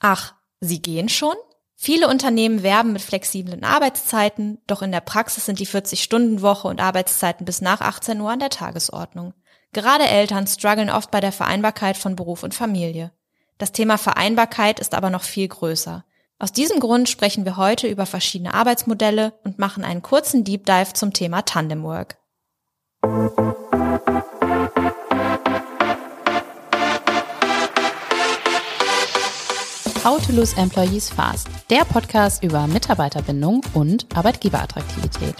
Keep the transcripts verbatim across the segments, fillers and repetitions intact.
Ach, Sie gehen schon? Viele Unternehmen werben mit flexiblen Arbeitszeiten, doch in der Praxis sind die vierzig-Stunden-Woche und Arbeitszeiten bis nach achtzehn Uhr an der Tagesordnung. Gerade Eltern strugglen oft bei der Vereinbarkeit von Beruf und Familie. Das Thema Vereinbarkeit ist aber noch viel größer. Aus diesem Grund sprechen wir heute über verschiedene Arbeitsmodelle und machen einen kurzen Deep Dive zum Thema Tandem Work. How to Lose Employees Fast, der Podcast über Mitarbeiterbindung und Arbeitgeberattraktivität.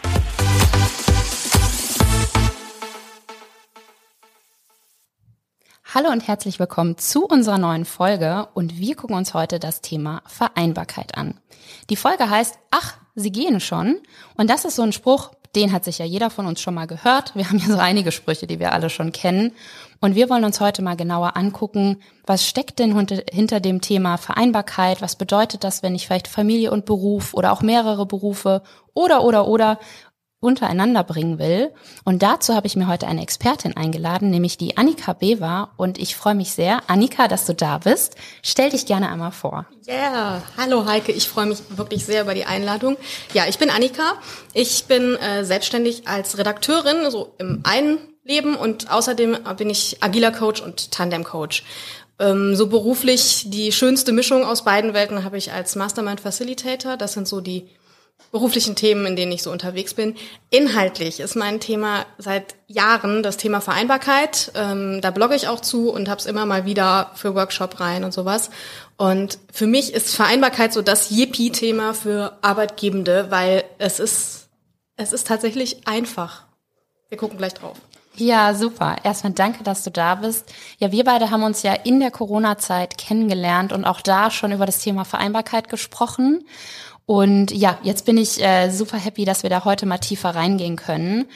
Hallo und herzlich willkommen zu unserer neuen Folge und wir gucken uns heute das Thema Vereinbarkeit an. Die Folge heißt, ach, Sie gehen schon, und das ist so ein Spruch, den hat sich ja jeder von uns schon mal gehört. Wir haben ja so einige Sprüche, die wir alle schon kennen. Und wir wollen uns heute mal genauer angucken, was steckt denn hinter dem Thema Vereinbarkeit? Was bedeutet das, wenn ich vielleicht Familie und Beruf oder auch mehrere Berufe oder, oder, oder untereinander bringen will? Und dazu habe ich mir heute eine Expertin eingeladen, nämlich die Annika Bewa. Und ich freue mich sehr, Annika, dass du da bist. Stell dich gerne einmal vor. Ja, yeah. Hallo Heike, ich freue mich wirklich sehr über die Einladung. Ja, ich bin Annika. Ich bin äh, selbstständig als Redakteurin, so im einen Leben, und außerdem bin ich agiler Coach und Tandem Coach. Ähm, so beruflich die schönste Mischung aus beiden Welten habe ich als Mastermind Facilitator. Das sind so die beruflichen Themen, in denen ich so unterwegs bin. Inhaltlich ist mein Thema seit Jahren das Thema Vereinbarkeit. Ähm, da blogge ich auch zu und habe es immer mal wieder für Workshop rein und sowas. Und für mich ist Vereinbarkeit so das Yippie-Thema für Arbeitgebende, weil es ist, es ist tatsächlich einfach. Wir gucken gleich drauf. Ja, super. Erstmal danke, dass du da bist. Ja, wir beide haben uns ja in der Corona-Zeit kennengelernt und auch da schon über das Thema Vereinbarkeit gesprochen. Und ja, jetzt bin ich äh, super happy, dass wir da heute mal tiefer reingehen können.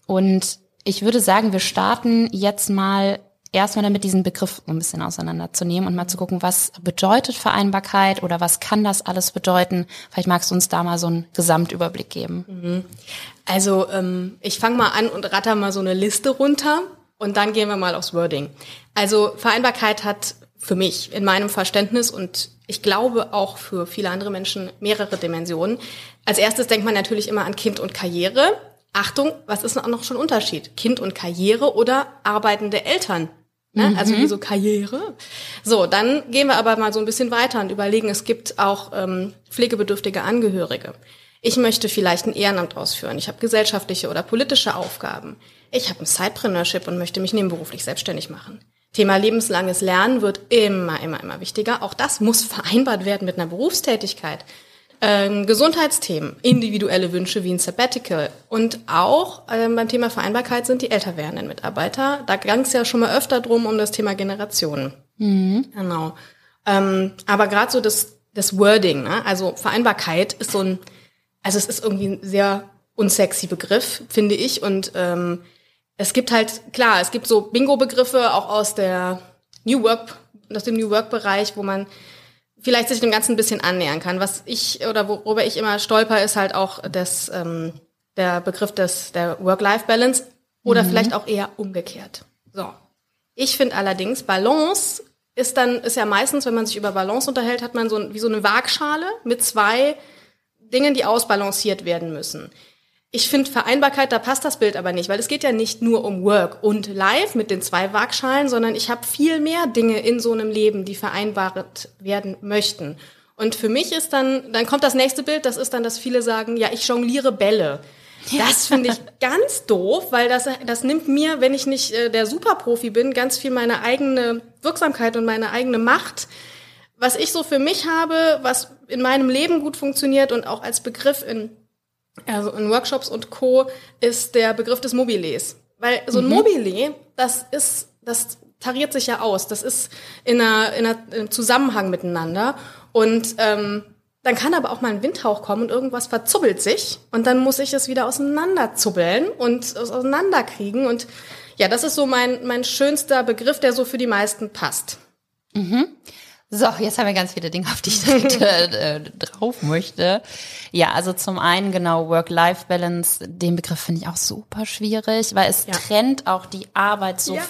Und ich würde sagen, wir starten jetzt mal erstmal damit, diesen Begriff ein bisschen auseinanderzunehmen und mal zu gucken, was bedeutet Vereinbarkeit oder was kann das alles bedeuten? Vielleicht magst du uns da mal so einen Gesamtüberblick geben. Mhm. Also ähm, ich fange mal an und ratter mal so eine Liste runter und dann gehen wir mal aufs Wording. Also Vereinbarkeit hat für mich in meinem Verständnis und ich glaube auch für viele andere Menschen mehrere Dimensionen. Als erstes denkt man natürlich immer an Kind und Karriere. Achtung, was ist noch schon ein Unterschied? Kind und Karriere oder arbeitende Eltern? Ne? Mhm. Also wie so Karriere. So, dann gehen wir aber mal so ein bisschen weiter und überlegen, es gibt auch ähm, pflegebedürftige Angehörige. Ich möchte vielleicht ein Ehrenamt ausführen. Ich habe gesellschaftliche oder politische Aufgaben. Ich habe ein Sidepreneurship und möchte mich nebenberuflich selbstständig machen. Thema lebenslanges Lernen wird immer, immer, immer wichtiger. Auch das muss vereinbart werden mit einer Berufstätigkeit. Ähm, Gesundheitsthemen, individuelle Wünsche wie ein Sabbatical. Und auch ähm, beim Thema Vereinbarkeit sind die älter werdenden Mitarbeiter. Da ging es ja schon mal öfter drum um das Thema Generationen. Mhm. Genau. Ähm, aber gerade so das, das Wording, ne? Also Vereinbarkeit ist so ein, also es ist irgendwie ein sehr unsexy Begriff, finde ich. Und ähm, es gibt halt, klar, es gibt so Bingo-Begriffe auch aus der New Work, aus dem New Work-Bereich, wo man vielleicht sich dem Ganzen ein bisschen annähern kann. Was ich, oder worüber ich immer stolper, ist halt auch das, ähm, der Begriff des, der Work-Life-Balance oder mhm. vielleicht auch eher umgekehrt. So. Ich finde allerdings, Balance ist dann, ist ja meistens, wenn man sich über Balance unterhält, hat man so ein, wie so eine Waagschale mit zwei Dingen, die ausbalanciert werden müssen. Ich finde Vereinbarkeit, da passt das Bild aber nicht, weil es geht ja nicht nur um Work und Life mit den zwei Waagschalen, sondern ich habe viel mehr Dinge in so einem Leben, die vereinbart werden möchten. Und für mich ist dann, dann kommt das nächste Bild, das ist dann, dass viele sagen, ja, ich jongliere Bälle. Das finde ich ganz doof, weil das, das nimmt mir, wenn ich nicht äh, der Superprofi bin, ganz viel meine eigene Wirksamkeit und meine eigene Macht. Was ich so für mich habe, was in meinem Leben gut funktioniert und auch als Begriff in Also in Workshops und Co. ist der Begriff des Mobiles. Weil so ein mhm. Mobile, das ist, das tariert sich ja aus. Das ist in einer, in einer, im Zusammenhang miteinander. Und ähm, dann kann aber auch mal ein Windhauch kommen und irgendwas verzubbelt sich. Und dann muss ich es wieder auseinanderzubbeln und auseinanderkriegen. Und ja, das ist so mein, mein schönster Begriff, der so für die meisten passt. Mhm. So, jetzt haben wir ganz viele Dinge, auf die ich direkt äh, drauf möchte. Ja, also zum einen genau Work-Life-Balance, den Begriff finde ich auch super schwierig, weil es ja. trennt auch die Arbeit so ja. vom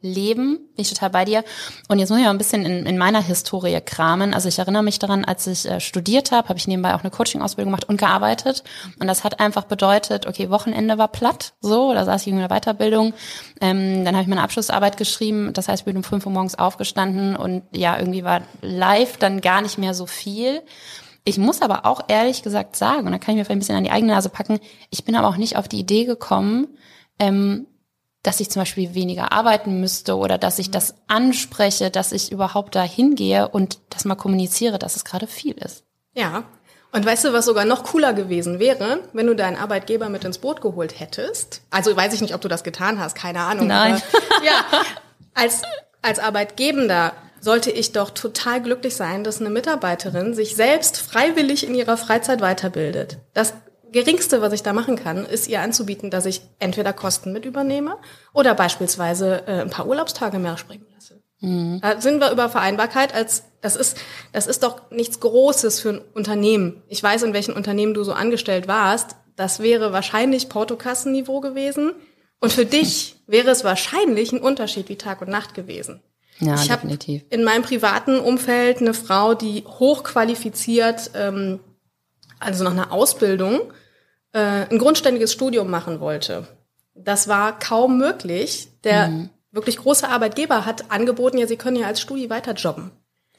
leben, bin ich total bei dir. Und jetzt muss ich mal ein bisschen in, in meiner Historie kramen. Also ich erinnere mich daran, als ich äh, studiert habe, habe ich nebenbei auch eine Coaching-Ausbildung gemacht und gearbeitet. Und das hat einfach bedeutet, okay, Wochenende war platt, so, da saß ich in einer Weiterbildung. Ähm, dann habe ich meine Abschlussarbeit geschrieben. Das heißt, ich bin um fünf Uhr morgens aufgestanden und ja, irgendwie war live dann gar nicht mehr so viel. Ich muss aber auch ehrlich gesagt sagen, und da kann ich mir vielleicht ein bisschen an die eigene Nase packen, ich bin aber auch nicht auf die Idee gekommen, ähm, dass ich zum Beispiel weniger arbeiten müsste oder dass ich das anspreche, dass ich überhaupt da hingehe und das mal kommuniziere, dass es gerade viel ist. Ja, und weißt du, was sogar noch cooler gewesen wäre, wenn du deinen Arbeitgeber mit ins Boot geholt hättest? Also weiß ich nicht, ob du das getan hast, keine Ahnung. Nein. Aber, ja, als, als Arbeitgebender sollte ich doch total glücklich sein, dass eine Mitarbeiterin sich selbst freiwillig in ihrer Freizeit weiterbildet. Das Geringste, was ich da machen kann, ist ihr anzubieten, dass ich entweder Kosten mit übernehme oder beispielsweise äh, ein paar Urlaubstage mehr springen lasse. Mhm. Da sind wir über Vereinbarkeit als, das ist, das ist doch nichts Großes für ein Unternehmen. Ich weiß, in welchen Unternehmen du so angestellt warst. Das wäre wahrscheinlich Portokassenniveau gewesen. Und für dich wäre es wahrscheinlich ein Unterschied wie Tag und Nacht gewesen. Ja, ich habe in meinem privaten Umfeld eine Frau, die hochqualifiziert, ähm, also nach einer Ausbildung, äh, ein grundständiges Studium machen wollte. Das war kaum möglich. Der mhm. wirklich große Arbeitgeber hat angeboten, ja, sie können ja als Studi weiter jobben.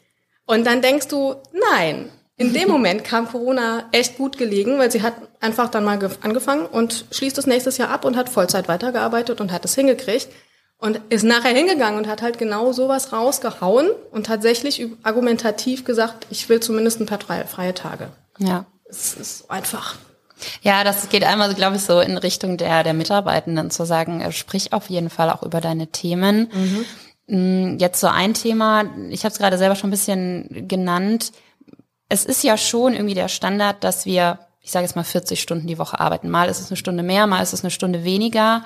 Und dann denkst du, nein. In dem Moment kam Corona echt gut gelegen, weil sie hat einfach dann mal angefangen und schließt es nächstes Jahr ab und hat Vollzeit weitergearbeitet und hat es hingekriegt. Und ist nachher hingegangen und hat halt genau sowas rausgehauen und tatsächlich argumentativ gesagt, ich will zumindest ein paar freie Tage. Ja. Es ist einfach. Ja, das geht einmal, glaube ich, so in Richtung der der Mitarbeitenden zu sagen, sprich auf jeden Fall auch über deine Themen. Mhm. Jetzt so ein Thema, ich habe es gerade selber schon ein bisschen genannt. Es ist ja schon irgendwie der Standard, dass wir, ich sage jetzt mal vierzig Stunden die Woche arbeiten. Mal ist es eine Stunde mehr, mal ist es eine Stunde weniger.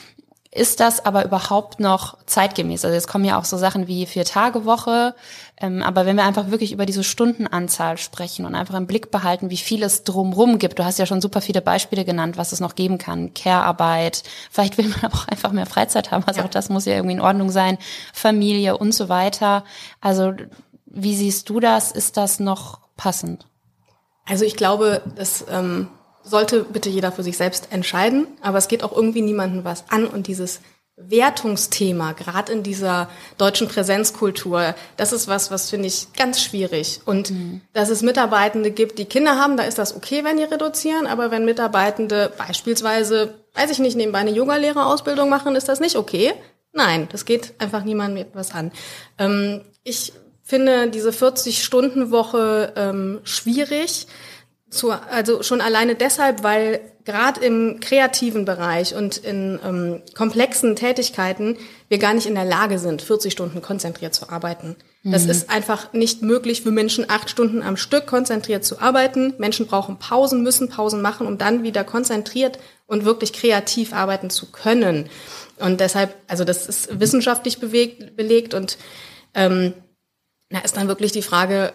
Ist das aber überhaupt noch zeitgemäß? Also jetzt kommen ja auch so Sachen wie Vier-Tage-Woche, ähm, aber wenn wir einfach wirklich über diese Stundenanzahl sprechen und einfach im Blick behalten, wie viel es drumrum gibt. Du hast ja schon super viele Beispiele genannt, was es noch geben kann. Care-Arbeit, vielleicht will man aber auch einfach mehr Freizeit haben, also ja. Auch das muss ja irgendwie in Ordnung sein. Familie und so weiter. Also wie siehst du das? Ist das noch passend? Also ich glaube, dass ähm sollte bitte jeder für sich selbst entscheiden, aber es geht auch irgendwie niemandem was an und dieses Wertungsthema, gerade in dieser deutschen Präsenzkultur, das ist was, was finde ich ganz schwierig. Und mhm. dass es Mitarbeitende gibt, die Kinder haben, da ist das okay, wenn die reduzieren, aber wenn Mitarbeitende beispielsweise, weiß ich nicht, nebenbei eine Yoga-Lehrerausbildung machen, ist das nicht okay. Nein, das geht einfach niemandem etwas an. Ähm, ich finde diese vierzig-Stunden-Woche ähm, schwierig. Zu, also schon alleine deshalb, weil gerade im kreativen Bereich und in ähm, komplexen Tätigkeiten wir gar nicht in der Lage sind, vierzig Stunden konzentriert zu arbeiten. Mhm. Das ist einfach nicht möglich für Menschen, acht Stunden am Stück konzentriert zu arbeiten. Menschen brauchen Pausen, müssen Pausen machen, um dann wieder konzentriert und wirklich kreativ arbeiten zu können. Und deshalb, also das ist wissenschaftlich bewegt, belegt und ähm, da ist dann wirklich die Frage,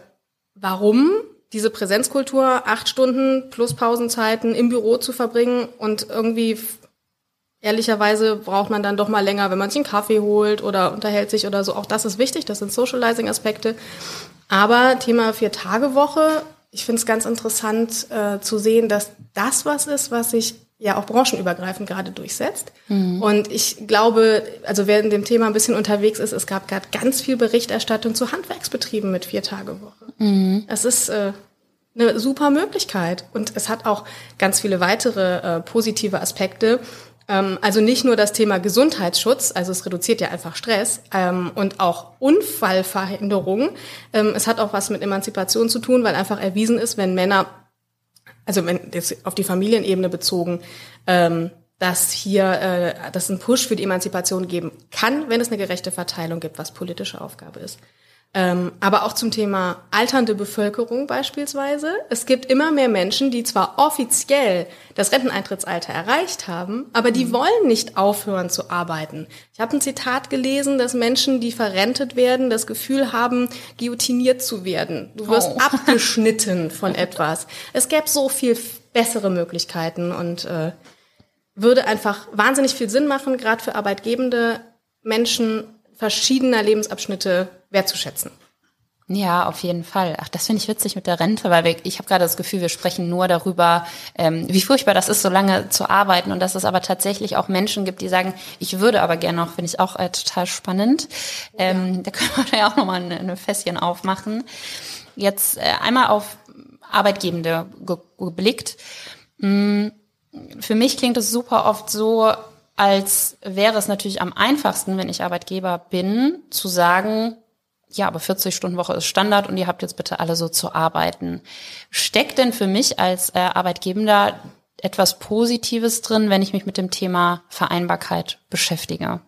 warum diese Präsenzkultur, acht Stunden plus Pausenzeiten im Büro zu verbringen und irgendwie, ehrlicherweise braucht man dann doch mal länger, wenn man sich einen Kaffee holt oder unterhält sich oder so. Auch das ist wichtig, das sind Socializing-Aspekte. Aber Thema Vier-Tage-Woche, ich finde es ganz interessant äh, zu sehen, dass das was ist, was sich ja auch branchenübergreifend gerade durchsetzt. Mhm. Und ich glaube, also wer in dem Thema ein bisschen unterwegs ist, es gab gerade ganz viel Berichterstattung zu Handwerksbetrieben mit Vier-Tage-Woche. Mhm. Das ist äh, eine super Möglichkeit. Und es hat auch ganz viele weitere äh, positive Aspekte. Ähm, also nicht nur das Thema Gesundheitsschutz, also es reduziert ja einfach Stress ähm, und auch Unfallverhinderung. Ähm, es hat auch was mit Emanzipation zu tun, weil einfach erwiesen ist, wenn Männer, also wenn jetzt auf die Familienebene bezogen, ähm, dass hier äh, dass ein Push für die Emanzipation geben kann, wenn es eine gerechte Verteilung gibt, was politische Aufgabe ist. Ähm, aber auch zum Thema alternde Bevölkerung beispielsweise. Es gibt immer mehr Menschen, die zwar offiziell das Renteneintrittsalter erreicht haben, aber die mhm. wollen nicht aufhören zu arbeiten. Ich habe ein Zitat gelesen, dass Menschen, die verrentet werden, das Gefühl haben, guillotiniert zu werden. Du wirst oh. abgeschnitten von etwas. Es gäbe so viel bessere Möglichkeiten und äh, würde einfach wahnsinnig viel Sinn machen, gerade für Arbeitgebende, Menschen verschiedener Lebensabschnitte wertzuschätzen. Ja, auf jeden Fall. Ach, das finde ich witzig mit der Rente, weil wir, ich habe gerade das Gefühl, wir sprechen nur darüber, ähm, wie furchtbar das ist, so lange zu arbeiten und dass es aber tatsächlich auch Menschen gibt, die sagen, ich würde aber gerne noch, finde ich auch äh, total spannend. Ähm, ja. Da können wir ja auch nochmal eine, eine Fässchen aufmachen. Jetzt äh, einmal auf Arbeitgebende ge- geblickt. Hm, für mich klingt es super oft so, als wäre es natürlich am einfachsten, wenn ich Arbeitgeber bin, zu sagen, ja, aber vierzig Stunden Woche ist Standard und ihr habt jetzt bitte alle so zu arbeiten. Steckt denn für mich als äh, Arbeitgeber etwas Positives drin, wenn ich mich mit dem Thema Vereinbarkeit beschäftige?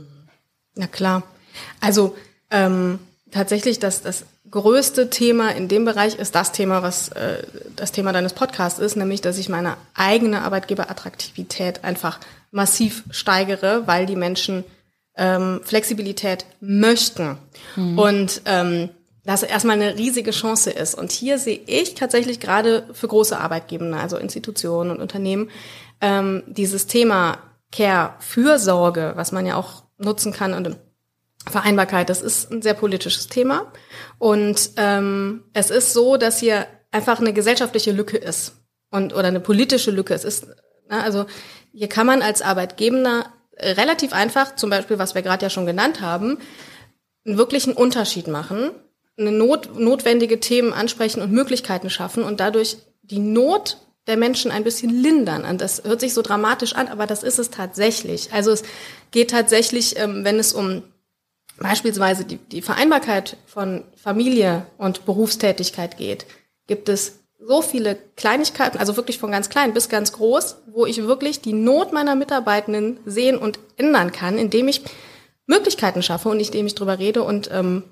Na klar. Also ähm, tatsächlich das, das größte Thema in dem Bereich ist das Thema, was äh, das Thema deines Podcasts ist, nämlich, dass ich meine eigene Arbeitgeberattraktivität einfach massiv steigere, weil die Menschen Ähm, Flexibilität möchten mhm. und ähm, das erstmal eine riesige Chance ist. Und hier sehe ich tatsächlich gerade für große Arbeitgeber, also Institutionen und Unternehmen, ähm, dieses Thema Care, Fürsorge, was man ja auch nutzen kann und Vereinbarkeit, das ist ein sehr politisches Thema. Und ähm, es ist so, dass hier einfach eine gesellschaftliche Lücke ist und oder eine politische Lücke. Es ist, na, also hier kann man als Arbeitgeber relativ einfach, zum Beispiel, was wir gerade ja schon genannt haben, einen wirklichen Unterschied machen, eine Not, notwendige Themen ansprechen und Möglichkeiten schaffen und dadurch die Not der Menschen ein bisschen lindern. Und das hört sich so dramatisch an, aber das ist es tatsächlich. Also es geht tatsächlich, wenn es um beispielsweise die, die Vereinbarkeit von Familie und Berufstätigkeit geht, gibt es so viele Kleinigkeiten, also wirklich von ganz klein bis ganz groß, wo ich wirklich die Not meiner Mitarbeitenden sehen und ändern kann, indem ich Möglichkeiten schaffe und indem ich drüber rede und ähm,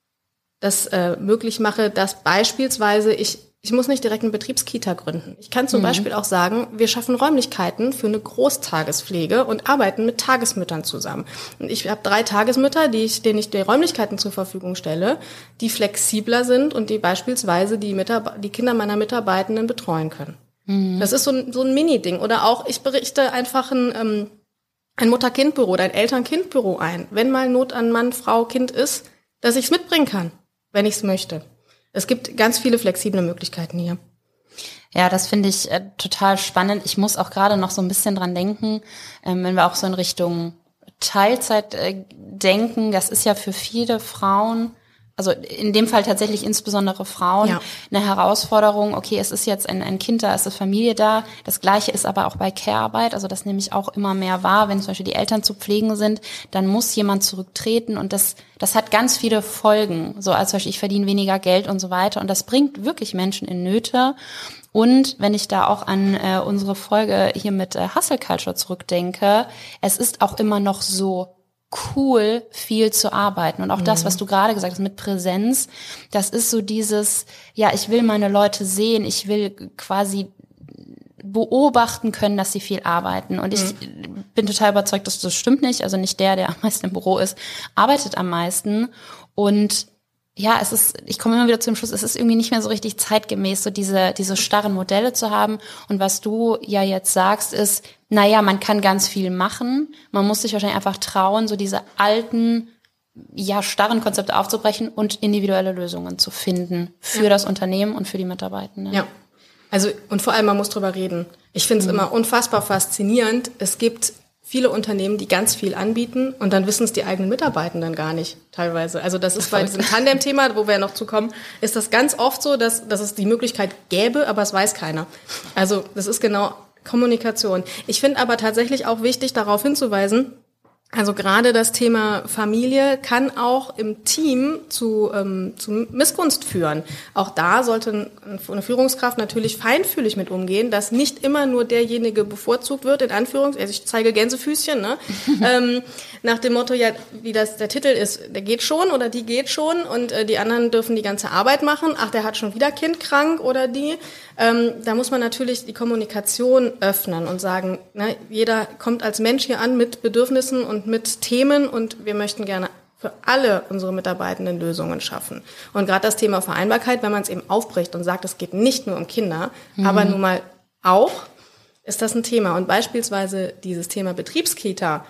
das äh, möglich mache, dass beispielsweise ich, ich muss nicht direkt eine Betriebskita gründen. Ich kann zum mhm. Beispiel auch sagen, wir schaffen Räumlichkeiten für eine Großtagespflege und arbeiten mit Tagesmüttern zusammen. Und ich habe drei Tagesmütter, die ich, denen ich die Räumlichkeiten zur Verfügung stelle, die flexibler sind und die beispielsweise die, Mitarbe- die Kinder meiner Mitarbeitenden betreuen können. Mhm. Das ist so ein, so ein Mini-Ding. Oder auch, ich berichte einfach ein, ähm, ein Mutter-Kind-Büro oder ein Eltern-Kind-Büro ein. Wenn mal Not an Mann, Frau, Kind ist, dass ich es mitbringen kann, wenn ich es möchte. Es gibt ganz viele flexible Möglichkeiten hier. Ja, das finde ich äh, total spannend. Ich muss auch gerade noch so ein bisschen dran denken, ähm, wenn wir auch so in Richtung Teilzeit äh, denken. Das ist ja für viele Frauen, also in dem Fall tatsächlich insbesondere Frauen, ja. eine Herausforderung. Okay, es ist jetzt ein, ein Kind da, es ist Familie da. Das Gleiche ist aber auch bei Care-Arbeit. Also das nehme ich auch immer mehr wahr. Wenn zum Beispiel die Eltern zu pflegen sind, dann muss jemand zurücktreten und das das hat ganz viele Folgen. So als zum Beispiel, ich verdiene weniger Geld und so weiter. Und das bringt wirklich Menschen in Nöte. Und wenn ich da auch an äh, unsere Folge hier mit äh, Hustle Culture zurückdenke, es ist auch immer noch so cool, viel zu arbeiten. Und auch mhm. das, was du gerade gesagt hast mit Präsenz, das ist so dieses, ja, ich will meine Leute sehen, ich will quasi beobachten können, dass sie viel arbeiten. Und ich mhm. bin total überzeugt, dass das stimmt nicht. Also nicht der, der am meisten im Büro ist, arbeitet am meisten. Und ja, es ist, ich komme immer wieder zum Schluss, es ist irgendwie nicht mehr so richtig zeitgemäß, so diese, diese starren Modelle zu haben. Und was du ja jetzt sagst, ist, naja, man kann ganz viel machen. Man muss sich wahrscheinlich einfach trauen, so diese alten, ja, starren Konzepte aufzubrechen und individuelle Lösungen zu finden für ja. das Unternehmen und für die Mitarbeitenden. Ja. Also, und vor allem, man muss drüber reden. Ich finde es mhm. immer unfassbar faszinierend. Es gibt viele Unternehmen, die ganz viel anbieten und dann wissen es die eigenen Mitarbeitenden gar nicht, teilweise. Also das ist bei diesem Tandem-Thema, wo wir noch zukommen, ist das ganz oft so, dass, dass es die Möglichkeit gäbe, aber es weiß keiner. Also das ist genau Kommunikation. Ich finde aber tatsächlich auch wichtig, darauf hinzuweisen, also gerade das Thema Familie kann auch im Team zu, ähm, zu Missgunst führen. Auch da sollte eine Führungskraft natürlich feinfühlig mit umgehen, dass nicht immer nur derjenige bevorzugt wird, in Anführungs-, also ich zeige Gänsefüßchen, ne? ähm, nach dem Motto, ja, wie das der Titel ist, der geht schon oder die geht schon und äh, die anderen dürfen die ganze Arbeit machen. Ach, der hat schon wieder Kind krank oder die. Ähm, da muss man natürlich die Kommunikation öffnen und sagen, ne, jeder kommt als Mensch hier an mit Bedürfnissen und mit Themen und wir möchten gerne für alle unsere Mitarbeitenden Lösungen schaffen. Und gerade das Thema Vereinbarkeit, wenn man es eben aufbricht und sagt, es geht nicht nur um Kinder, mhm. aber nun mal auch, ist das ein Thema. Und beispielsweise dieses Thema Betriebskita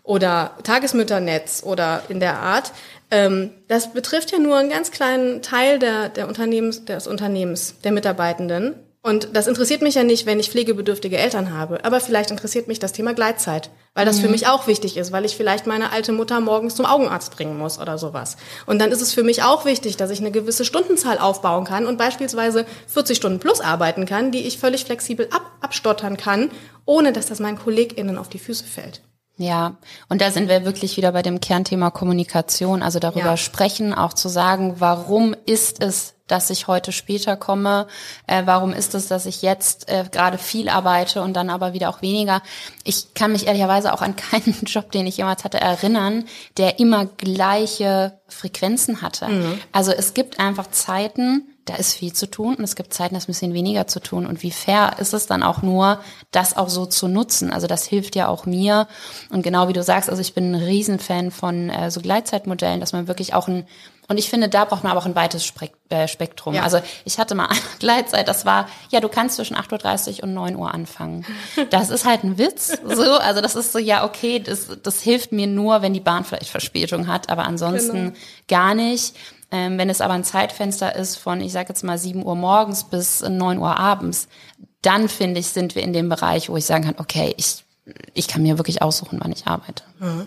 oder Tagesmütternetz oder in der Art. Ähm, das betrifft ja nur einen ganz kleinen Teil der, der Unternehmens, des Unternehmens, der Mitarbeitenden. Und das interessiert mich ja nicht, wenn ich pflegebedürftige Eltern habe. Aber vielleicht interessiert mich das Thema Gleitzeit, weil das mhm. für mich auch wichtig ist, weil ich vielleicht meine alte Mutter morgens zum Augenarzt bringen muss oder sowas. Und dann ist es für mich auch wichtig, dass ich eine gewisse Stundenzahl aufbauen kann und beispielsweise vierzig Stunden plus arbeiten kann, die ich völlig flexibel ab, abstottern kann, ohne dass das meinen KollegInnen auf die Füße fällt. Ja, und da sind wir wirklich wieder bei dem Kernthema Kommunikation, also darüber ja. sprechen, auch zu sagen, warum ist es, dass ich heute später komme, äh, warum ist es, dass ich jetzt äh, gerade viel arbeite und dann aber wieder auch weniger. Ich kann mich ehrlicherweise auch an keinen Job, den ich jemals hatte, erinnern, der immer gleiche Frequenzen hatte. Mhm. Also es gibt einfach Zeiten, da ist viel zu tun und es gibt Zeiten, da ist ein bisschen weniger zu tun. Und wie fair ist es dann auch nur, das auch so zu nutzen? Also das hilft ja auch mir. Und genau wie du sagst, also ich bin ein Riesenfan von äh, so Gleitzeitmodellen, dass man wirklich auch ein, und ich finde, da braucht man aber auch ein weites Spektrum. Ja. Also ich hatte mal eine Gleitzeit, das war, ja, du kannst zwischen acht Uhr dreißig und neun Uhr anfangen. Das ist halt ein Witz, so. Also das ist so, ja, okay, das, das hilft mir nur, wenn die Bahn vielleicht Verspätung hat, aber ansonsten genau. gar nicht. Ähm, wenn es aber ein Zeitfenster ist von, ich sage jetzt mal sieben Uhr morgens bis neun Uhr abends, dann finde ich, sind wir in dem Bereich, wo ich sagen kann, okay, ich, ich kann mir wirklich aussuchen, wann ich arbeite. Mhm.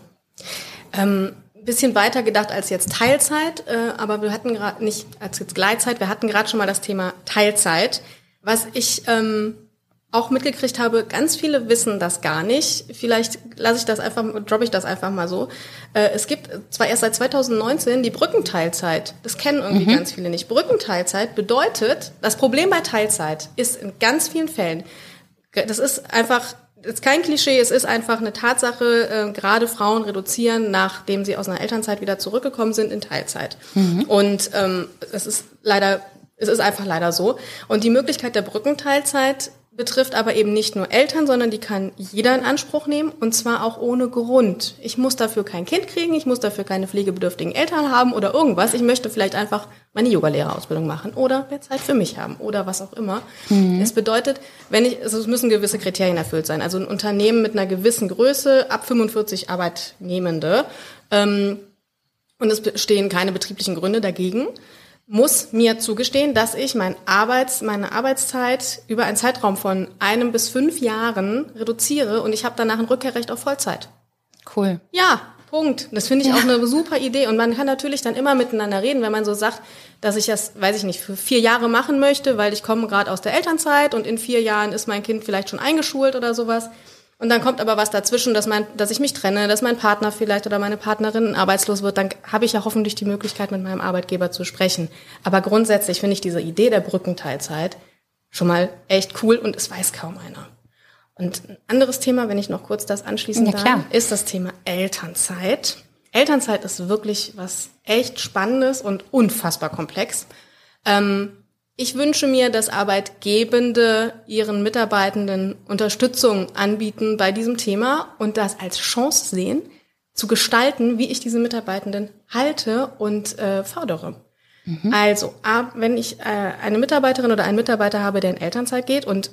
Ähm, bisschen weiter gedacht als jetzt Teilzeit, äh, aber wir hatten gerade nicht als jetzt Gleitzeit, wir hatten gerade schon mal das Thema Teilzeit. Was ich ähm, auch mitgekriegt habe, ganz viele wissen das gar nicht. Vielleicht lasse ich das einfach, droppe ich das einfach mal so. Äh, es gibt zwar erst seit zweitausendneunzehn die Brückenteilzeit. Das kennen irgendwie mhm. ganz viele nicht. Brückenteilzeit bedeutet, das Problem bei Teilzeit ist in ganz vielen Fällen, das ist einfach, das ist kein Klischee, es ist einfach eine Tatsache, äh, gerade Frauen reduzieren, nachdem sie aus einer Elternzeit wieder zurückgekommen sind, in Teilzeit. Mhm. Und ähm, es ist leider, es ist einfach leider so. Und die Möglichkeit der Brückenteilzeit betrifft aber eben nicht nur Eltern, sondern die kann jeder in Anspruch nehmen und zwar auch ohne Grund. Ich muss dafür kein Kind kriegen, ich muss dafür keine pflegebedürftigen Eltern haben oder irgendwas. Ich möchte vielleicht einfach meine Yogalehrerausbildung machen oder mehr Zeit für mich haben oder was auch immer. Mhm. Es bedeutet, wenn ich, also es müssen gewisse Kriterien erfüllt sein. Also ein Unternehmen mit einer gewissen Größe, ab fünfundvierzig Arbeitnehmende, ähm, und es bestehen keine betrieblichen Gründe dagegen, muss mir zugestehen, dass ich mein Arbeits, meine Arbeitszeit über einen Zeitraum von einem bis fünf Jahren reduziere und ich habe danach ein Rückkehrrecht auf Vollzeit. Cool. Ja, Punkt. Das finde ich ja. auch eine super Idee. Und man kann natürlich dann immer miteinander reden, wenn man so sagt, dass ich das, weiß ich nicht, für vier Jahre machen möchte, weil ich komme gerade aus der Elternzeit und in vier Jahren ist mein Kind vielleicht schon eingeschult oder sowas. Und dann kommt aber was dazwischen, dass mein, dass ich mich trenne, dass mein Partner vielleicht oder meine Partnerin arbeitslos wird, dann habe ich ja hoffentlich die Möglichkeit, mit meinem Arbeitgeber zu sprechen. Aber grundsätzlich finde ich diese Idee der Brückenteilzeit schon mal echt cool und es weiß kaum einer. Und ein anderes Thema, wenn ich noch kurz das anschließen ja, darf, klar. ist das Thema Elternzeit. Elternzeit ist wirklich was echt Spannendes und unfassbar komplex. Ähm, Ich wünsche mir, dass Arbeitgebende ihren Mitarbeitenden Unterstützung anbieten bei diesem Thema und das als Chance sehen, zu gestalten, wie ich diese Mitarbeitenden halte und äh, fördere. Mhm. Also, wenn ich äh, eine Mitarbeiterin oder einen Mitarbeiter habe, der in Elternzeit geht und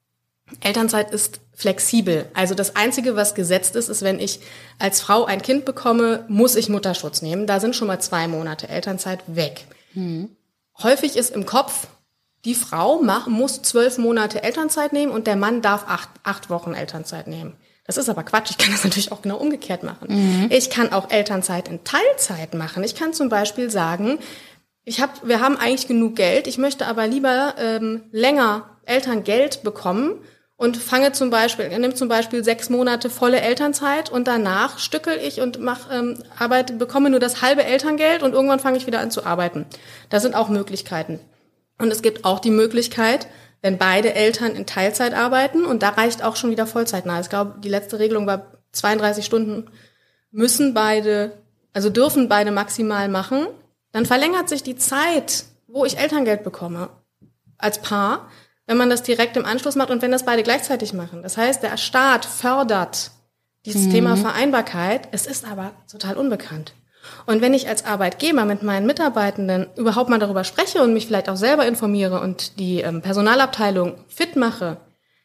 Elternzeit ist flexibel. Also das Einzige, was gesetzt ist, ist, wenn ich als Frau ein Kind bekomme, muss ich Mutterschutz nehmen. Da sind schon mal zwei Monate Elternzeit weg. Mhm. Häufig ist im Kopf, die Frau mach, muss zwölf Monate Elternzeit nehmen und der Mann darf acht, acht Wochen Elternzeit nehmen. Das ist aber Quatsch. Ich kann das natürlich auch genau umgekehrt machen. Mhm. Ich kann auch Elternzeit in Teilzeit machen. Ich kann zum Beispiel sagen, ich hab, wir haben eigentlich genug Geld, ich möchte aber lieber ähm, länger Elterngeld bekommen und fange zum Beispiel, nehme zum Beispiel sechs Monate volle Elternzeit und danach stückel ich und mach, ähm, arbeite, bekomme nur das halbe Elterngeld und irgendwann fange ich wieder an zu arbeiten. Das sind auch Möglichkeiten. Und es gibt auch die Möglichkeit, wenn beide Eltern in Teilzeit arbeiten und da reicht auch schon wieder Vollzeit nahe. Ich glaube, die letzte Regelung war zweiunddreißig Stunden müssen beide, also dürfen beide maximal machen. Dann verlängert sich die Zeit, wo ich Elterngeld bekomme als Paar, wenn man das direkt im Anschluss macht und wenn das beide gleichzeitig machen. Das heißt, der Staat fördert dieses mhm. Thema Vereinbarkeit. Es ist aber total unbekannt. Und wenn ich als Arbeitgeber mit meinen Mitarbeitenden überhaupt mal darüber spreche und mich vielleicht auch selber informiere und die ähm, Personalabteilung fit mache,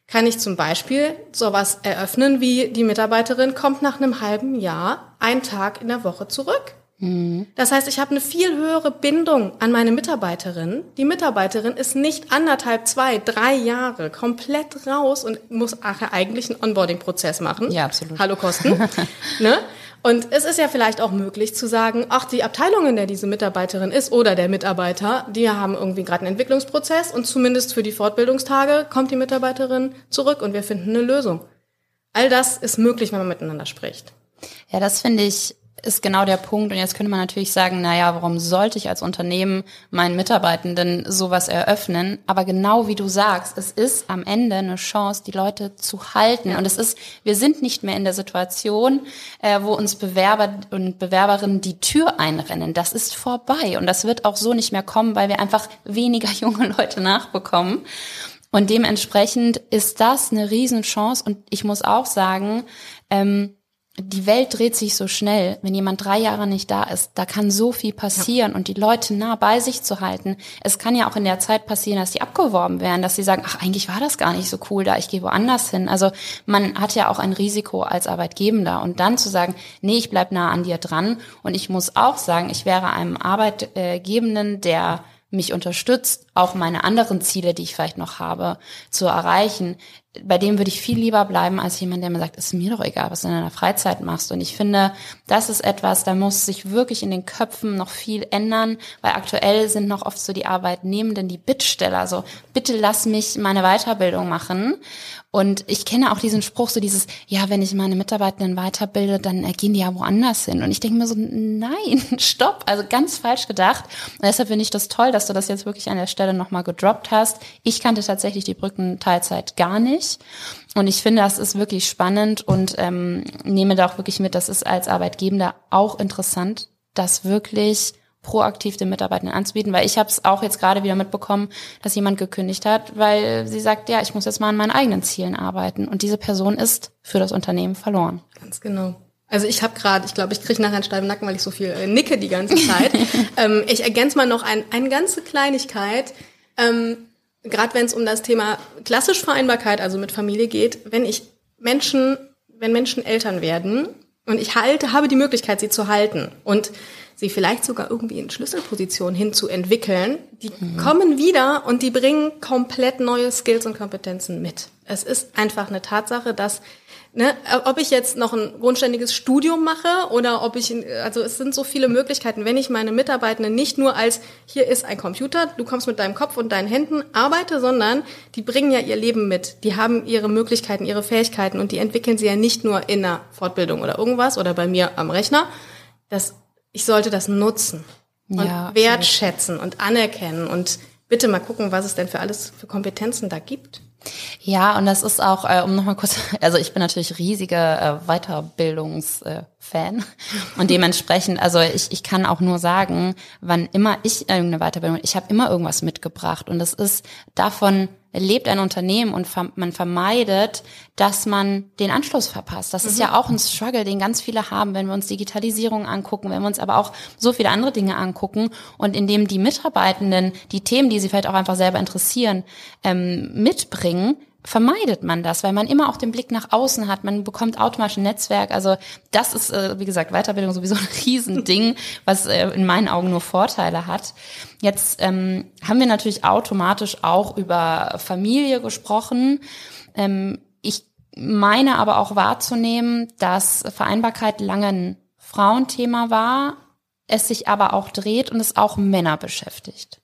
kann ich zum Beispiel sowas eröffnen wie die Mitarbeiterin kommt nach einem halben Jahr einen Tag in der Woche zurück. Mhm. Das heißt, ich habe eine viel höhere Bindung an meine Mitarbeiterin. Die Mitarbeiterin ist nicht anderthalb, zwei, drei Jahre komplett raus und muss eigentlich einen Onboarding-Prozess machen. Ja, absolut. Hallo Kosten. Ne? Und es ist ja vielleicht auch möglich zu sagen, ach, die Abteilung, in der diese Mitarbeiterin ist oder der Mitarbeiter, die haben irgendwie gerade einen Entwicklungsprozess und zumindest für die Fortbildungstage kommt die Mitarbeiterin zurück und wir finden eine Lösung. All das ist möglich, wenn man miteinander spricht. Ja, das finde ich ist genau der Punkt. Und jetzt könnte man natürlich sagen, naja, warum sollte ich als Unternehmen meinen Mitarbeitenden sowas eröffnen? Aber genau wie du sagst, es ist am Ende eine Chance, die Leute zu halten. Ja. Und es ist, wir sind nicht mehr in der Situation, äh, wo uns Bewerber und Bewerberinnen die Tür einrennen. Das ist vorbei. Und das wird auch so nicht mehr kommen, weil wir einfach weniger junge Leute nachbekommen. Und dementsprechend ist das eine Riesenchance. Und ich muss auch sagen, ähm, die Welt dreht sich so schnell, wenn jemand drei Jahre nicht da ist, da kann so viel passieren ja. Und die Leute nah bei sich zu halten. Es kann ja auch in der Zeit passieren, dass die abgeworben werden, dass sie sagen, ach, eigentlich war das gar nicht so cool da, ich gehe woanders hin. Also man hat ja auch ein Risiko als Arbeitgebender und dann zu sagen, nee, ich bleib nah an dir dran und ich muss auch sagen, ich wäre einem Arbeitgebenden, der mich unterstützt, auch meine anderen Ziele, die ich vielleicht noch habe, zu erreichen. Bei dem würde ich viel lieber bleiben als jemand, der mir sagt, ist mir doch egal, was du in deiner Freizeit machst. Und ich finde, das ist etwas, da muss sich wirklich in den Köpfen noch viel ändern, weil aktuell sind noch oft so die Arbeitnehmenden, die Bittsteller, so, bitte lass mich meine Weiterbildung machen. Und ich kenne auch diesen Spruch, so dieses, ja, wenn ich meine Mitarbeitenden weiterbilde, dann gehen die ja woanders hin. Und ich denke mir so, nein, stopp, also ganz falsch gedacht. Und deshalb finde ich das toll, dass du das jetzt wirklich an der Stelle nochmal gedroppt hast. Ich kannte tatsächlich die Brückenteilzeit gar nicht. Und ich finde, das ist wirklich spannend und ähm, nehme da auch wirklich mit, das ist als Arbeitgebender auch interessant, das wirklich proaktiv den Mitarbeitern anzubieten, weil ich habe es auch jetzt gerade wieder mitbekommen, dass jemand gekündigt hat, weil sie sagt, ja, ich muss jetzt mal an meinen eigenen Zielen arbeiten und diese Person ist für das Unternehmen verloren. Ganz genau. Also ich habe gerade, ich glaube, ich kriege nachher einen steifen Nacken, weil ich so viel äh, nicke die ganze Zeit. ähm, ich ergänze mal noch ein, eine ganze Kleinigkeit, ähm, gerade wenn es um das Thema klassisch Vereinbarkeit, also mit Familie geht, wenn ich Menschen, wenn Menschen Eltern werden und ich halte, habe die Möglichkeit, sie zu halten und sie vielleicht sogar irgendwie in Schlüsselpositionen hinzuentwickeln, die mhm. kommen wieder und die bringen komplett neue Skills und Kompetenzen mit. Es ist einfach eine Tatsache, dass, ne, ob ich jetzt noch ein grundständiges Studium mache oder ob ich, also es sind so viele Möglichkeiten, wenn ich meine Mitarbeitenden nicht nur als, hier ist ein Computer, du kommst mit deinem Kopf und deinen Händen, arbeite, sondern die bringen ja ihr Leben mit. Die haben ihre Möglichkeiten, ihre Fähigkeiten und die entwickeln sie ja nicht nur in einer Fortbildung oder irgendwas oder bei mir am Rechner. Das Ich sollte das nutzen und ja, wertschätzen und anerkennen und bitte mal gucken, was es denn für alles für Kompetenzen da gibt. Ja, und das ist auch, äh, um nochmal kurz, also ich bin natürlich riesiger äh, Weiterbildungsfan äh, und dementsprechend, also ich ich kann auch nur sagen, wann immer ich irgendeine Weiterbildung, ich habe immer irgendwas mitgebracht und das ist, davon lebt ein Unternehmen und man vermeidet, dass man den Anschluss verpasst. Das mhm. ist ja auch ein Struggle, den ganz viele haben, wenn wir uns Digitalisierung angucken, wenn wir uns aber auch so viele andere Dinge angucken und indem die Mitarbeitenden die Themen, die sie vielleicht auch einfach selber interessieren, ähm, mitbringen, vermeidet man das, weil man immer auch den Blick nach außen hat, man bekommt automatisch ein Netzwerk, also das ist, äh, wie gesagt, Weiterbildung sowieso ein Riesending, was äh, in meinen Augen nur Vorteile hat. Jetzt ähm, haben wir natürlich automatisch auch über Familie gesprochen. Ähm, ich meine aber auch wahrzunehmen, dass Vereinbarkeit lange ein Frauenthema war, es sich aber auch dreht und es auch Männer beschäftigt.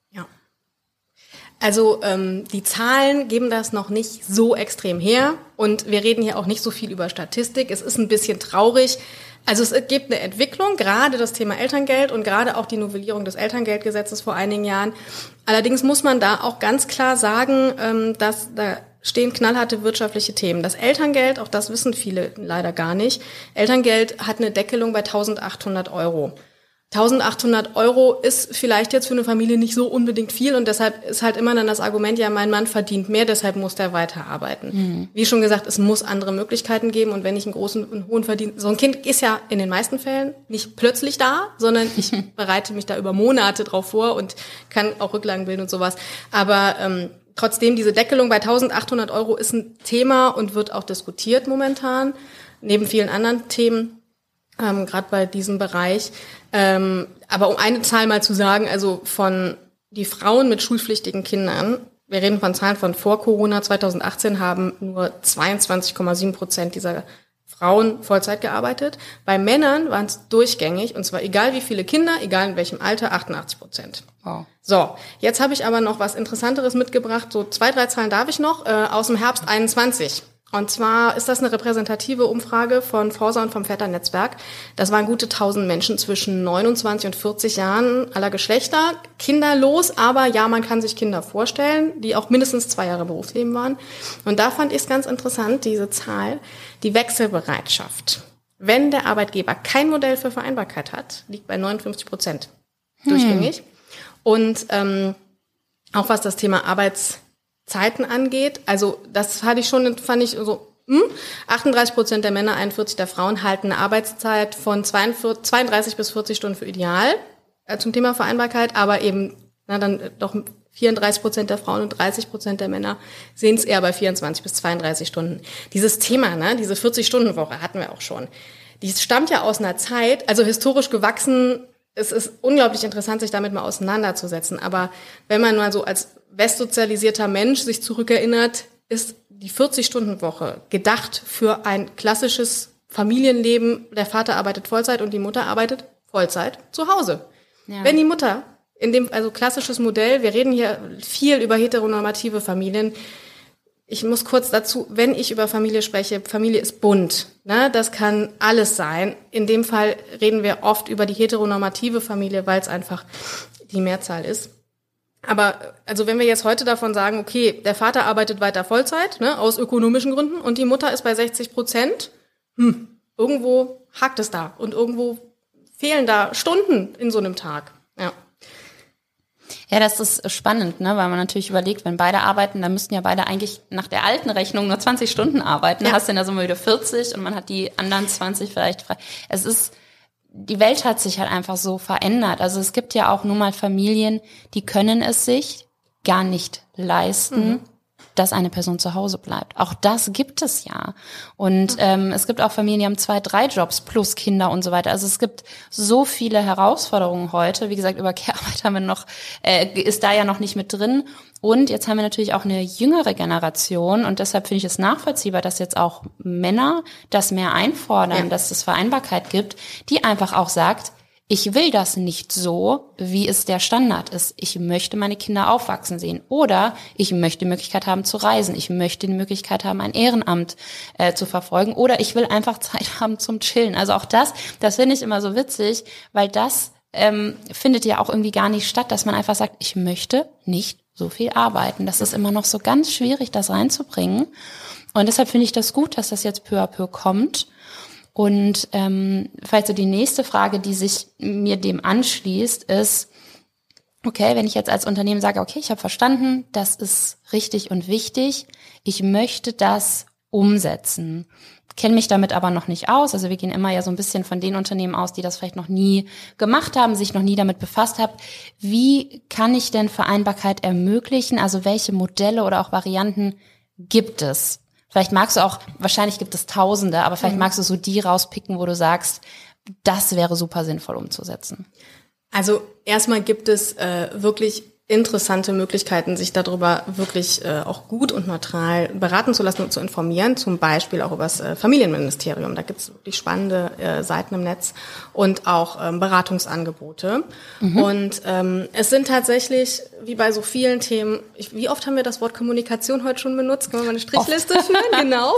Also ähm, die Zahlen geben das noch nicht so extrem her und wir reden hier auch nicht so viel über Statistik. Es ist ein bisschen traurig. Also es gibt eine Entwicklung, gerade das Thema Elterngeld und gerade auch die Novellierung des Elterngeldgesetzes vor einigen Jahren. Allerdings muss man da auch ganz klar sagen, ähm, dass da stehen knallharte wirtschaftliche Themen. Das Elterngeld, auch das wissen viele leider gar nicht, Elterngeld hat eine Deckelung bei eintausendachthundert Euro. eintausendachthundert Euro ist vielleicht jetzt für eine Familie nicht so unbedingt viel und deshalb ist halt immer dann das Argument, ja, mein Mann verdient mehr, deshalb muss der weiterarbeiten. Mhm. Wie schon gesagt, es muss andere Möglichkeiten geben und wenn ich einen großen, einen hohen Verdienst, so ein Kind ist ja in den meisten Fällen nicht plötzlich da, sondern ich bereite mich da über Monate drauf vor und kann auch Rücklagen bilden und sowas. Aber ähm, trotzdem diese Deckelung bei eintausendachthundert Euro ist ein Thema und wird auch diskutiert momentan, neben vielen anderen Themen, ähm, gerade bei diesem Bereich. Ähm, aber um eine Zahl mal zu sagen, also von die Frauen mit schulpflichtigen Kindern, wir reden von Zahlen von vor Corona, zweitausendachtzehn haben nur zweiundzwanzig Komma sieben Prozent dieser Frauen Vollzeit gearbeitet. Bei Männern waren es durchgängig, und zwar egal wie viele Kinder, egal in welchem Alter, achtundachtzig Prozent. Wow. So, jetzt habe ich aber noch was Interessanteres mitgebracht. So zwei, drei Zahlen darf ich noch, äh, aus dem Herbst einundzwanzig. Und zwar ist das eine repräsentative Umfrage von Forsa und vom Väternetzwerk. Das waren gute tausend Menschen zwischen neunundzwanzig und vierzig Jahren aller Geschlechter, kinderlos, aber ja, man kann sich Kinder vorstellen, die auch mindestens zwei Jahre Berufsleben waren. Und da fand ich es ganz interessant, diese Zahl, die Wechselbereitschaft. Wenn der Arbeitgeber kein Modell für Vereinbarkeit hat, liegt bei neunundfünfzig Prozent durchgängig. Hm. Und ähm, auch was das Thema Arbeits Zeiten angeht, also das hatte ich schon, fand ich so, hm, achtunddreißig Prozent der Männer, einundvierzig der Frauen halten eine Arbeitszeit von zweiunddreißig bis vierzig Stunden für ideal äh, zum Thema Vereinbarkeit, aber eben na, dann doch vierunddreißig Prozent der Frauen und dreißig Prozent der Männer sehen es eher bei vierundzwanzig bis zweiunddreißig Stunden. Dieses Thema, ne, diese vierzig-Stunden-Woche hatten wir auch schon. Die stammt ja aus einer Zeit, also historisch gewachsen. Es ist unglaublich interessant, sich damit mal auseinanderzusetzen. Aber wenn man mal so als westsozialisierter Mensch sich zurückerinnert, ist die vierzig-Stunden-Woche gedacht für ein klassisches Familienleben. Der Vater arbeitet Vollzeit und die Mutter arbeitet Vollzeit zu Hause. Ja. Wenn die Mutter in dem, also klassisches Modell, wir reden hier viel über heteronormative Familien. Ich muss kurz dazu, wenn ich über Familie spreche, Familie ist bunt, ne? Das kann alles sein. In dem Fall reden wir oft über die heteronormative Familie, weil es einfach die Mehrzahl ist. Aber also wenn wir jetzt heute davon sagen, okay, der Vater arbeitet weiter Vollzeit, ne, aus ökonomischen Gründen, und die Mutter ist bei sechzig Prozent, hm, irgendwo hakt es da und irgendwo fehlen da Stunden in so einem Tag. Ja. Ja, das ist spannend, ne, weil man natürlich überlegt, wenn beide arbeiten, dann müssten ja beide eigentlich nach der alten Rechnung nur zwanzig Stunden arbeiten. Ja. Dann hast du in der Summe wieder vierzig und man hat die anderen zwanzig vielleicht frei. Es ist, die Welt hat sich halt einfach so verändert. Also es gibt ja auch nun mal Familien, die können es sich gar nicht leisten, mhm. dass eine Person zu Hause bleibt. Auch das gibt es ja. Und ähm, es gibt auch Familien, die haben zwei, drei Jobs plus Kinder und so weiter. Also es gibt so viele Herausforderungen heute. Wie gesagt, über Care-Arbeit haben wir noch, äh, ist da ja noch nicht mit drin. Und jetzt haben wir natürlich auch eine jüngere Generation, und deshalb finde ich es nachvollziehbar, dass jetzt auch Männer das mehr einfordern, ja. dass es Vereinbarkeit gibt, die einfach auch sagt, ich will das nicht so, wie es der Standard ist. Ich möchte meine Kinder aufwachsen sehen. Oder ich möchte die Möglichkeit haben zu reisen. Ich möchte die Möglichkeit haben, ein Ehrenamt äh, zu verfolgen. Oder ich will einfach Zeit haben zum Chillen. Also auch das, das finde ich immer so witzig, weil das ähm, findet ja auch irgendwie gar nicht statt, dass man einfach sagt, ich möchte nicht so viel arbeiten. Das ist immer noch so ganz schwierig, das reinzubringen. Und deshalb finde ich das gut, dass das jetzt peu à peu kommt. Und ähm, vielleicht so die nächste Frage, die sich mir dem anschließt, ist, okay, wenn ich jetzt als Unternehmen sage, okay, ich habe verstanden, das ist richtig und wichtig, ich möchte das umsetzen, kenne mich damit aber noch nicht aus. Also wir gehen immer ja so ein bisschen von den Unternehmen aus, die das vielleicht noch nie gemacht haben, sich noch nie damit befasst haben. Wie kann ich denn Vereinbarkeit ermöglichen? Also welche Modelle oder auch Varianten gibt es? Vielleicht magst du auch, wahrscheinlich gibt es Tausende, aber vielleicht mhm. magst du so die rauspicken, wo du sagst, das wäre super sinnvoll umzusetzen. Also erstmal gibt es äh, wirklich interessante Möglichkeiten, sich darüber wirklich äh, auch gut und neutral beraten zu lassen und zu informieren, zum Beispiel auch über das äh, Familienministerium. Da gibt es wirklich spannende äh, Seiten im Netz und auch ähm, Beratungsangebote. Mhm. Und ähm, es sind tatsächlich, wie bei so vielen Themen, ich, wie oft haben wir das Wort Kommunikation heute schon benutzt? Können wir mal eine Strichliste oft. führen? Genau.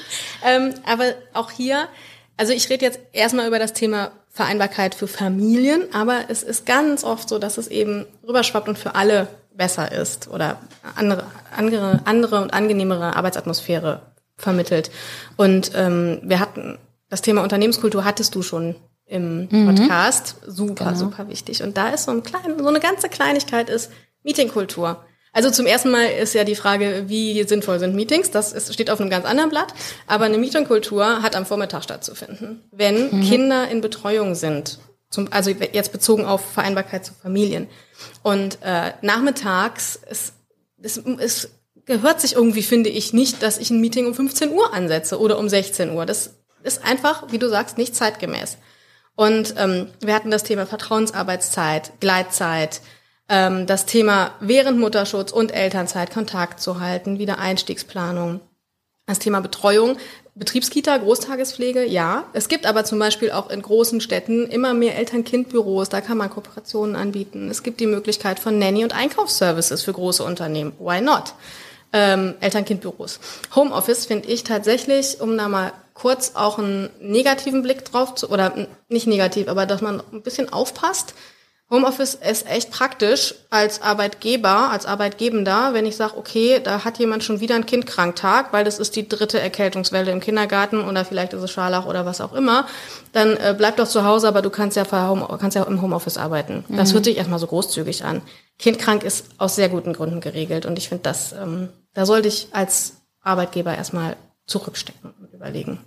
ähm, aber auch hier, also ich rede jetzt erstmal über das Thema Vereinbarkeit für Familien, aber es ist ganz oft so, dass es eben rüberschwappt und für alle besser ist oder andere, andere, andere und angenehmere Arbeitsatmosphäre vermittelt. Und ähm, wir hatten das Thema Unternehmenskultur hattest du schon im mhm. Podcast, super, genau. super wichtig. Und da ist so ein klein, so eine ganze Kleinigkeit ist Meetingkultur. Also zum ersten Mal ist ja die Frage, wie sinnvoll sind Meetings? Das ist, steht auf einem ganz anderen Blatt. Aber eine Meetingkultur hat am Vormittag stattzufinden. Wenn mhm. Kinder in Betreuung sind, zum, also jetzt bezogen auf Vereinbarkeit zu Familien. Und äh, nachmittags ist es, es gehört sich irgendwie, finde ich, nicht, dass ich ein Meeting um fünfzehn Uhr ansetze oder um sechzehn Uhr. Das ist einfach, wie du sagst, nicht zeitgemäß. Und ähm, wir hatten das Thema Vertrauensarbeitszeit, Gleitzeit, ähm, das Thema während Mutterschutz und Elternzeit Kontakt zu halten, Wiedereinstiegsplanung, das Thema Betreuung, Betriebskita, Großtagespflege, ja. Es gibt aber zum Beispiel auch in großen Städten immer mehr Eltern-Kind-Büros, da kann man Kooperationen anbieten. Es gibt die Möglichkeit von Nanny- und Einkaufsservices für große Unternehmen. Why not? Ähm, Eltern-Kind-Büros. Homeoffice finde ich tatsächlich, um da mal kurz auch einen negativen Blick drauf zu, oder nicht negativ, aber dass man ein bisschen aufpasst. Homeoffice ist echt praktisch als Arbeitgeber, als Arbeitgebender, wenn ich sage, okay, da hat jemand schon wieder einen Kindkranktag, weil das ist die dritte Erkältungswelle im Kindergarten oder vielleicht ist es Scharlach oder was auch immer, dann äh, bleib doch zu Hause, aber du kannst ja, Home, kannst ja im Homeoffice arbeiten. Mhm. Das hört sich erstmal so großzügig an. Kindkrank ist aus sehr guten Gründen geregelt und ich finde, das, ähm, da sollte ich als Arbeitgeber erstmal zurückstecken und überlegen.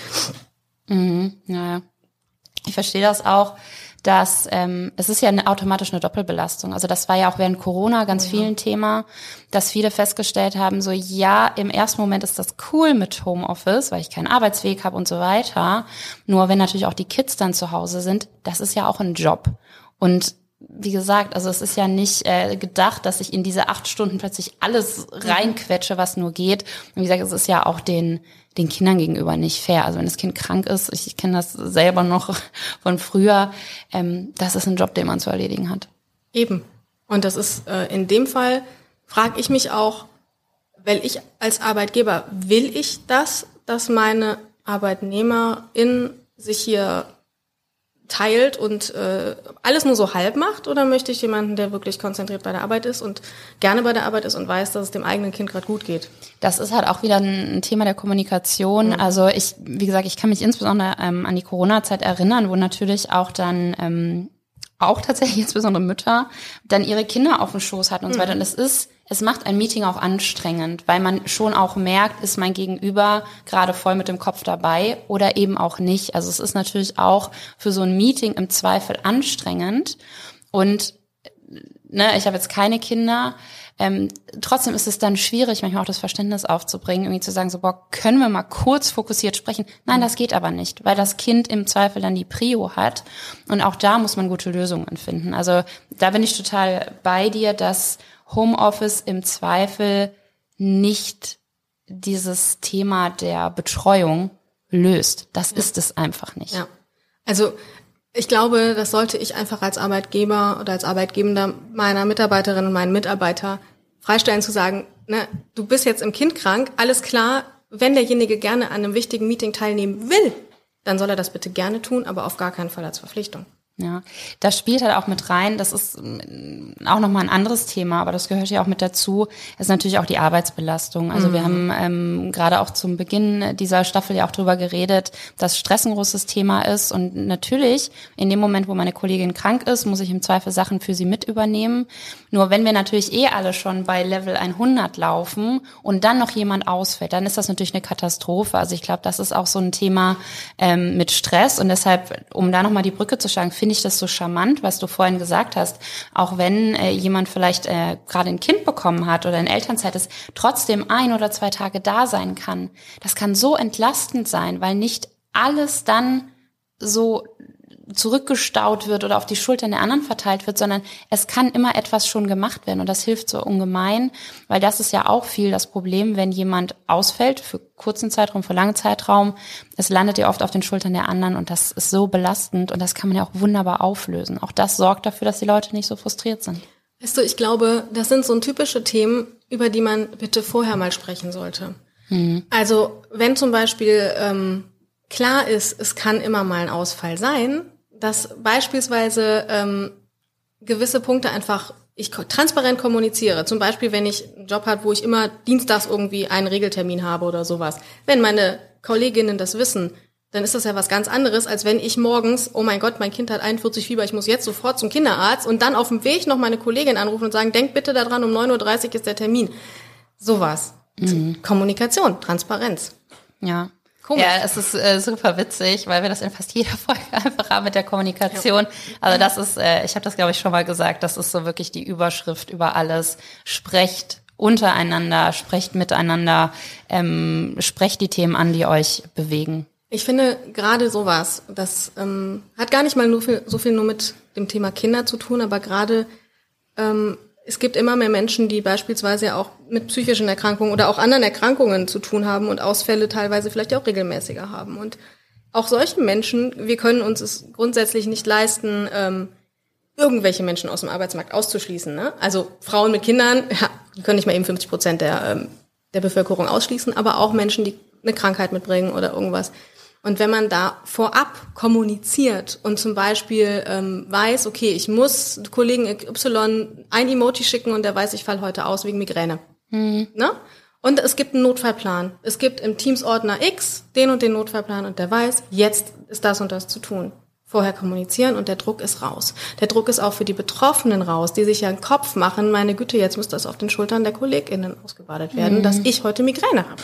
Mhm, ja, ich verstehe das auch. Dass ähm, es ist ja eine, automatisch eine Doppelbelastung. Also das war ja auch während Corona ganz ja. vielen Thema, dass viele festgestellt haben, so ja, im ersten Moment ist das cool mit Homeoffice, weil ich keinen Arbeitsweg habe und so weiter. Nur wenn natürlich auch die Kids dann zu Hause sind, das ist ja auch ein Job. Und wie gesagt, also es ist ja nicht äh, gedacht, dass ich in diese acht Stunden plötzlich alles reinquetsche, was nur geht. Und wie gesagt, es ist ja auch den den Kindern gegenüber nicht fair. Also wenn das Kind krank ist, ich, ich kenne das selber noch von früher, ähm, das ist ein Job, den man zu erledigen hat. Eben. Und das ist äh, in dem Fall, frage ich mich auch, weil ich als Arbeitgeber, will ich das, dass meine Arbeitnehmerin sich hier teilt und äh, alles nur so halb macht, oder möchte ich jemanden, der wirklich konzentriert bei der Arbeit ist und gerne bei der Arbeit ist und weiß, dass es dem eigenen Kind gerade gut geht? Das ist halt auch wieder ein Thema der Kommunikation. Mhm. Also ich, wie gesagt, ich kann mich insbesondere ähm, an die Corona-Zeit erinnern, wo natürlich auch dann ähm, auch tatsächlich insbesondere Mütter dann ihre Kinder auf dem Schoß hatten und mhm. so weiter. Und es ist, es macht ein Meeting auch anstrengend, weil man schon auch merkt, ist mein Gegenüber gerade voll mit dem Kopf dabei oder eben auch nicht. Also es ist natürlich auch für so ein Meeting im Zweifel anstrengend. Und ne, ich habe jetzt keine Kinder. Ähm, trotzdem ist es dann schwierig, manchmal auch das Verständnis aufzubringen, irgendwie zu sagen, so, boah, können wir mal kurz fokussiert sprechen? Nein, das geht aber nicht, weil das Kind im Zweifel dann die Prio hat. Und auch da muss man gute Lösungen finden. Also da bin ich total bei dir, dass Homeoffice im Zweifel nicht dieses Thema der Betreuung löst. Das ja. ist es einfach nicht. Ja. Also ich glaube, das sollte ich einfach als Arbeitgeber oder als Arbeitgebender meiner Mitarbeiterinnen und meinen Mitarbeiter freistellen, zu sagen, ne, du bist jetzt im Kind krank, alles klar, wenn derjenige gerne an einem wichtigen Meeting teilnehmen will, dann soll er das bitte gerne tun, aber auf gar keinen Fall als Verpflichtung. Ja, das spielt halt auch mit rein, das ist auch nochmal ein anderes Thema, aber das gehört ja auch mit dazu, ist natürlich auch die Arbeitsbelastung. Also mhm. wir haben ähm, gerade auch zum Beginn dieser Staffel ja auch drüber geredet, dass Stress ein großes Thema ist und natürlich in dem Moment, wo meine Kollegin krank ist, muss ich im Zweifel Sachen für sie mit übernehmen. Nur wenn wir natürlich eh alle schon bei Level hundert laufen und dann noch jemand ausfällt, dann ist das natürlich eine Katastrophe. Also ich glaube, das ist auch so ein Thema ähm, mit Stress und deshalb, um da nochmal die Brücke zu schlagen, finde ich das so charmant, was du vorhin gesagt hast. Auch wenn äh, jemand vielleicht äh, gerade ein Kind bekommen hat oder in Elternzeit ist, trotzdem ein oder zwei Tage da sein kann. Das kann so entlastend sein, weil nicht alles dann so zurückgestaut wird oder auf die Schultern der anderen verteilt wird, sondern es kann immer etwas schon gemacht werden und das hilft so ungemein, weil das ist ja auch viel das Problem, wenn jemand ausfällt für kurzen Zeitraum, für langen Zeitraum, es landet ja oft auf den Schultern der anderen und das ist so belastend und das kann man ja auch wunderbar auflösen. Auch das sorgt dafür, dass die Leute nicht so frustriert sind. Weißt du, ich glaube, das sind so typische Themen, über die man bitte vorher mal sprechen sollte. Mhm. Also wenn zum Beispiel ähm, klar ist, es kann immer mal ein Ausfall sein, dass beispielsweise ähm, gewisse Punkte einfach ich transparent kommuniziere. Zum Beispiel, wenn ich einen Job habe, wo ich immer dienstags irgendwie einen Regeltermin habe oder sowas. Wenn meine Kolleginnen das wissen, dann ist das ja was ganz anderes, als wenn ich morgens, oh mein Gott, mein Kind hat einundvierzig Fieber, ich muss jetzt sofort zum Kinderarzt und dann auf dem Weg noch meine Kollegin anrufen und sagen, denk bitte daran, um neun Uhr dreißig ist der Termin. Sowas. Mhm. Kommunikation, Transparenz. Ja. Komisch. Ja, es ist äh, super witzig, weil wir das in fast jeder Folge einfach haben mit der Kommunikation. Ja. Also das ist, äh, ich habe das glaube ich schon mal gesagt, das ist so wirklich die Überschrift über alles. Sprecht untereinander, sprecht miteinander, ähm, sprecht die Themen an, die euch bewegen. Ich finde gerade sowas, das ähm, hat gar nicht mal nur viel, so viel nur mit dem Thema Kinder zu tun, aber gerade ähm, es gibt immer mehr Menschen, die beispielsweise auch mit psychischen Erkrankungen oder auch anderen Erkrankungen zu tun haben und Ausfälle teilweise vielleicht auch regelmäßiger haben. Und auch solche Menschen, wir können uns es grundsätzlich nicht leisten, ähm, irgendwelche Menschen aus dem Arbeitsmarkt auszuschließen. Ne? Also Frauen mit Kindern, ja, die können nicht mal eben fünfzig Prozent der, ähm, der Bevölkerung ausschließen, aber auch Menschen, die eine Krankheit mitbringen oder irgendwas. Und wenn man da vorab kommuniziert und zum Beispiel ähm, weiß, okay, ich muss Kollegen Y ein Emoji schicken und der weiß, ich falle heute aus wegen Migräne. Mhm. Ne? Und es gibt einen Notfallplan. Es gibt im Teams-Ordner X den und den Notfallplan und der weiß, jetzt ist das und das zu tun. Vorher kommunizieren und der Druck ist raus. Der Druck ist auch für die Betroffenen raus, die sich ja einen Kopf machen, meine Güte, jetzt muss das auf den Schultern der KollegInnen ausgebadet werden, mhm. dass ich heute Migräne habe.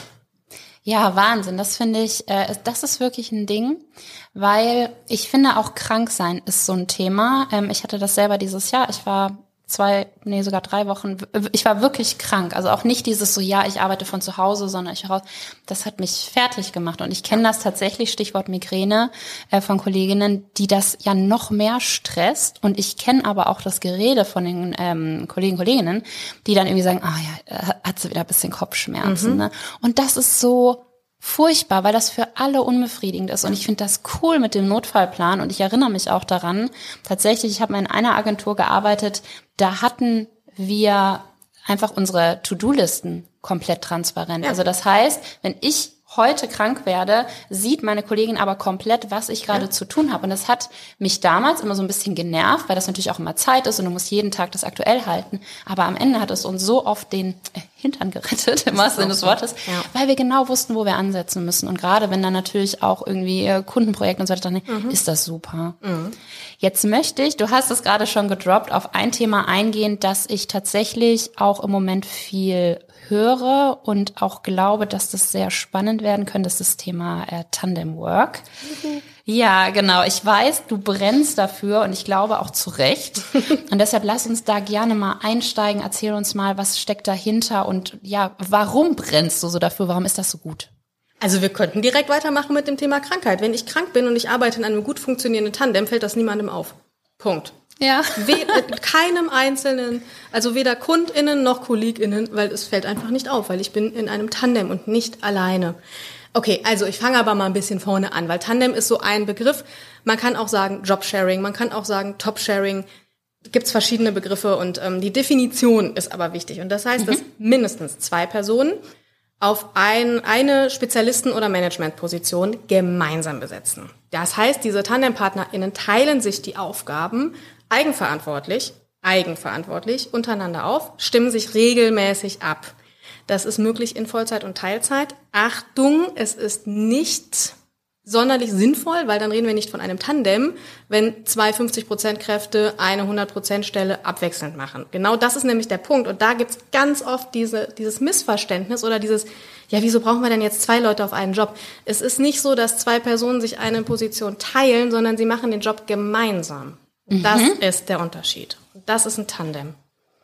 Ja, Wahnsinn. Das finde ich, äh, das ist wirklich ein Ding, weil ich finde auch krank sein ist so ein Thema. Ähm, ich hatte das selber dieses Jahr. Ich war zwei, nee, sogar drei Wochen. Ich war wirklich krank. Also auch nicht dieses so, ja, ich arbeite von zu Hause, sondern ich raus. Das hat mich fertig gemacht. Und ich kenne das tatsächlich, Stichwort Migräne, äh, von Kolleginnen, die das ja noch mehr stresst. Und ich kenne aber auch das Gerede von den ähm, Kollegen, Kolleginnen, die dann irgendwie sagen, ah ja, hat sie wieder ein bisschen Kopfschmerzen. Mhm. Ne? Und das ist so furchtbar, weil das für alle unbefriedigend ist. Und ich finde das cool mit dem Notfallplan. Und ich erinnere mich auch daran, tatsächlich, ich habe mal in einer Agentur gearbeitet, da hatten wir einfach unsere To-Do-Listen komplett transparent. Ja. Also das heißt, wenn ich heute krank werde, sieht meine Kollegin aber komplett, was ich gerade ja. zu tun habe. Und das hat mich damals immer so ein bisschen genervt, weil das natürlich auch immer Zeit ist und du musst jeden Tag das aktuell halten. Aber am Ende hat es uns so oft den äh, Hintern gerettet, im wahrsten Sinne des Wortes, ja. weil wir genau wussten, wo wir ansetzen müssen. Und gerade wenn dann natürlich auch irgendwie äh, Kundenprojekte und so weiter, dann mhm. ist das super. Mhm. Jetzt möchte ich, du hast es gerade schon gedroppt, auf ein Thema eingehen, das ich tatsächlich auch im Moment viel höre und auch glaube, dass das sehr spannend werden könnte, das ist das Thema äh, Tandem Work. Mhm. Ja, genau. Ich weiß, du brennst dafür und ich glaube auch zu Recht. Und deshalb lass uns da gerne mal einsteigen. Erzähl uns mal, was steckt dahinter und ja, warum brennst du so dafür? Warum ist das so gut? Also wir könnten direkt weitermachen mit dem Thema Krankheit. Wenn ich krank bin und ich arbeite in einem gut funktionierenden Tandem, fällt das niemandem auf. Punkt. Ja. We- keinem Einzelnen, also weder KundInnen noch KollegInnen, weil es fällt einfach nicht auf, weil ich bin in einem Tandem und nicht alleine. Okay, also ich fange aber mal ein bisschen vorne an, weil Tandem ist so ein Begriff. Man kann auch sagen Jobsharing, man kann auch sagen Topsharing. Gibt's verschiedene Begriffe und ähm, die Definition ist aber wichtig. Und das heißt, mhm. dass mindestens zwei Personen auf ein, eine Spezialisten- oder Managementposition gemeinsam besetzen. Das heißt, diese TandempartnerInnen teilen sich die Aufgaben eigenverantwortlich, eigenverantwortlich untereinander auf, stimmen sich regelmäßig ab. Das ist möglich in Vollzeit und Teilzeit. Achtung, es ist nicht sonderlich sinnvoll, weil dann reden wir nicht von einem Tandem, wenn zwei fünfzig Prozent Kräfte eine hundert Prozent Stelle abwechselnd machen. Genau das ist nämlich der Punkt. Und da gibt's ganz oft diese, dieses Missverständnis oder dieses, ja, wieso brauchen wir denn jetzt zwei Leute auf einen Job? Es ist nicht so, dass zwei Personen sich eine Position teilen, sondern sie machen den Job gemeinsam. Mhm. Das ist der Unterschied. Das ist ein Tandem.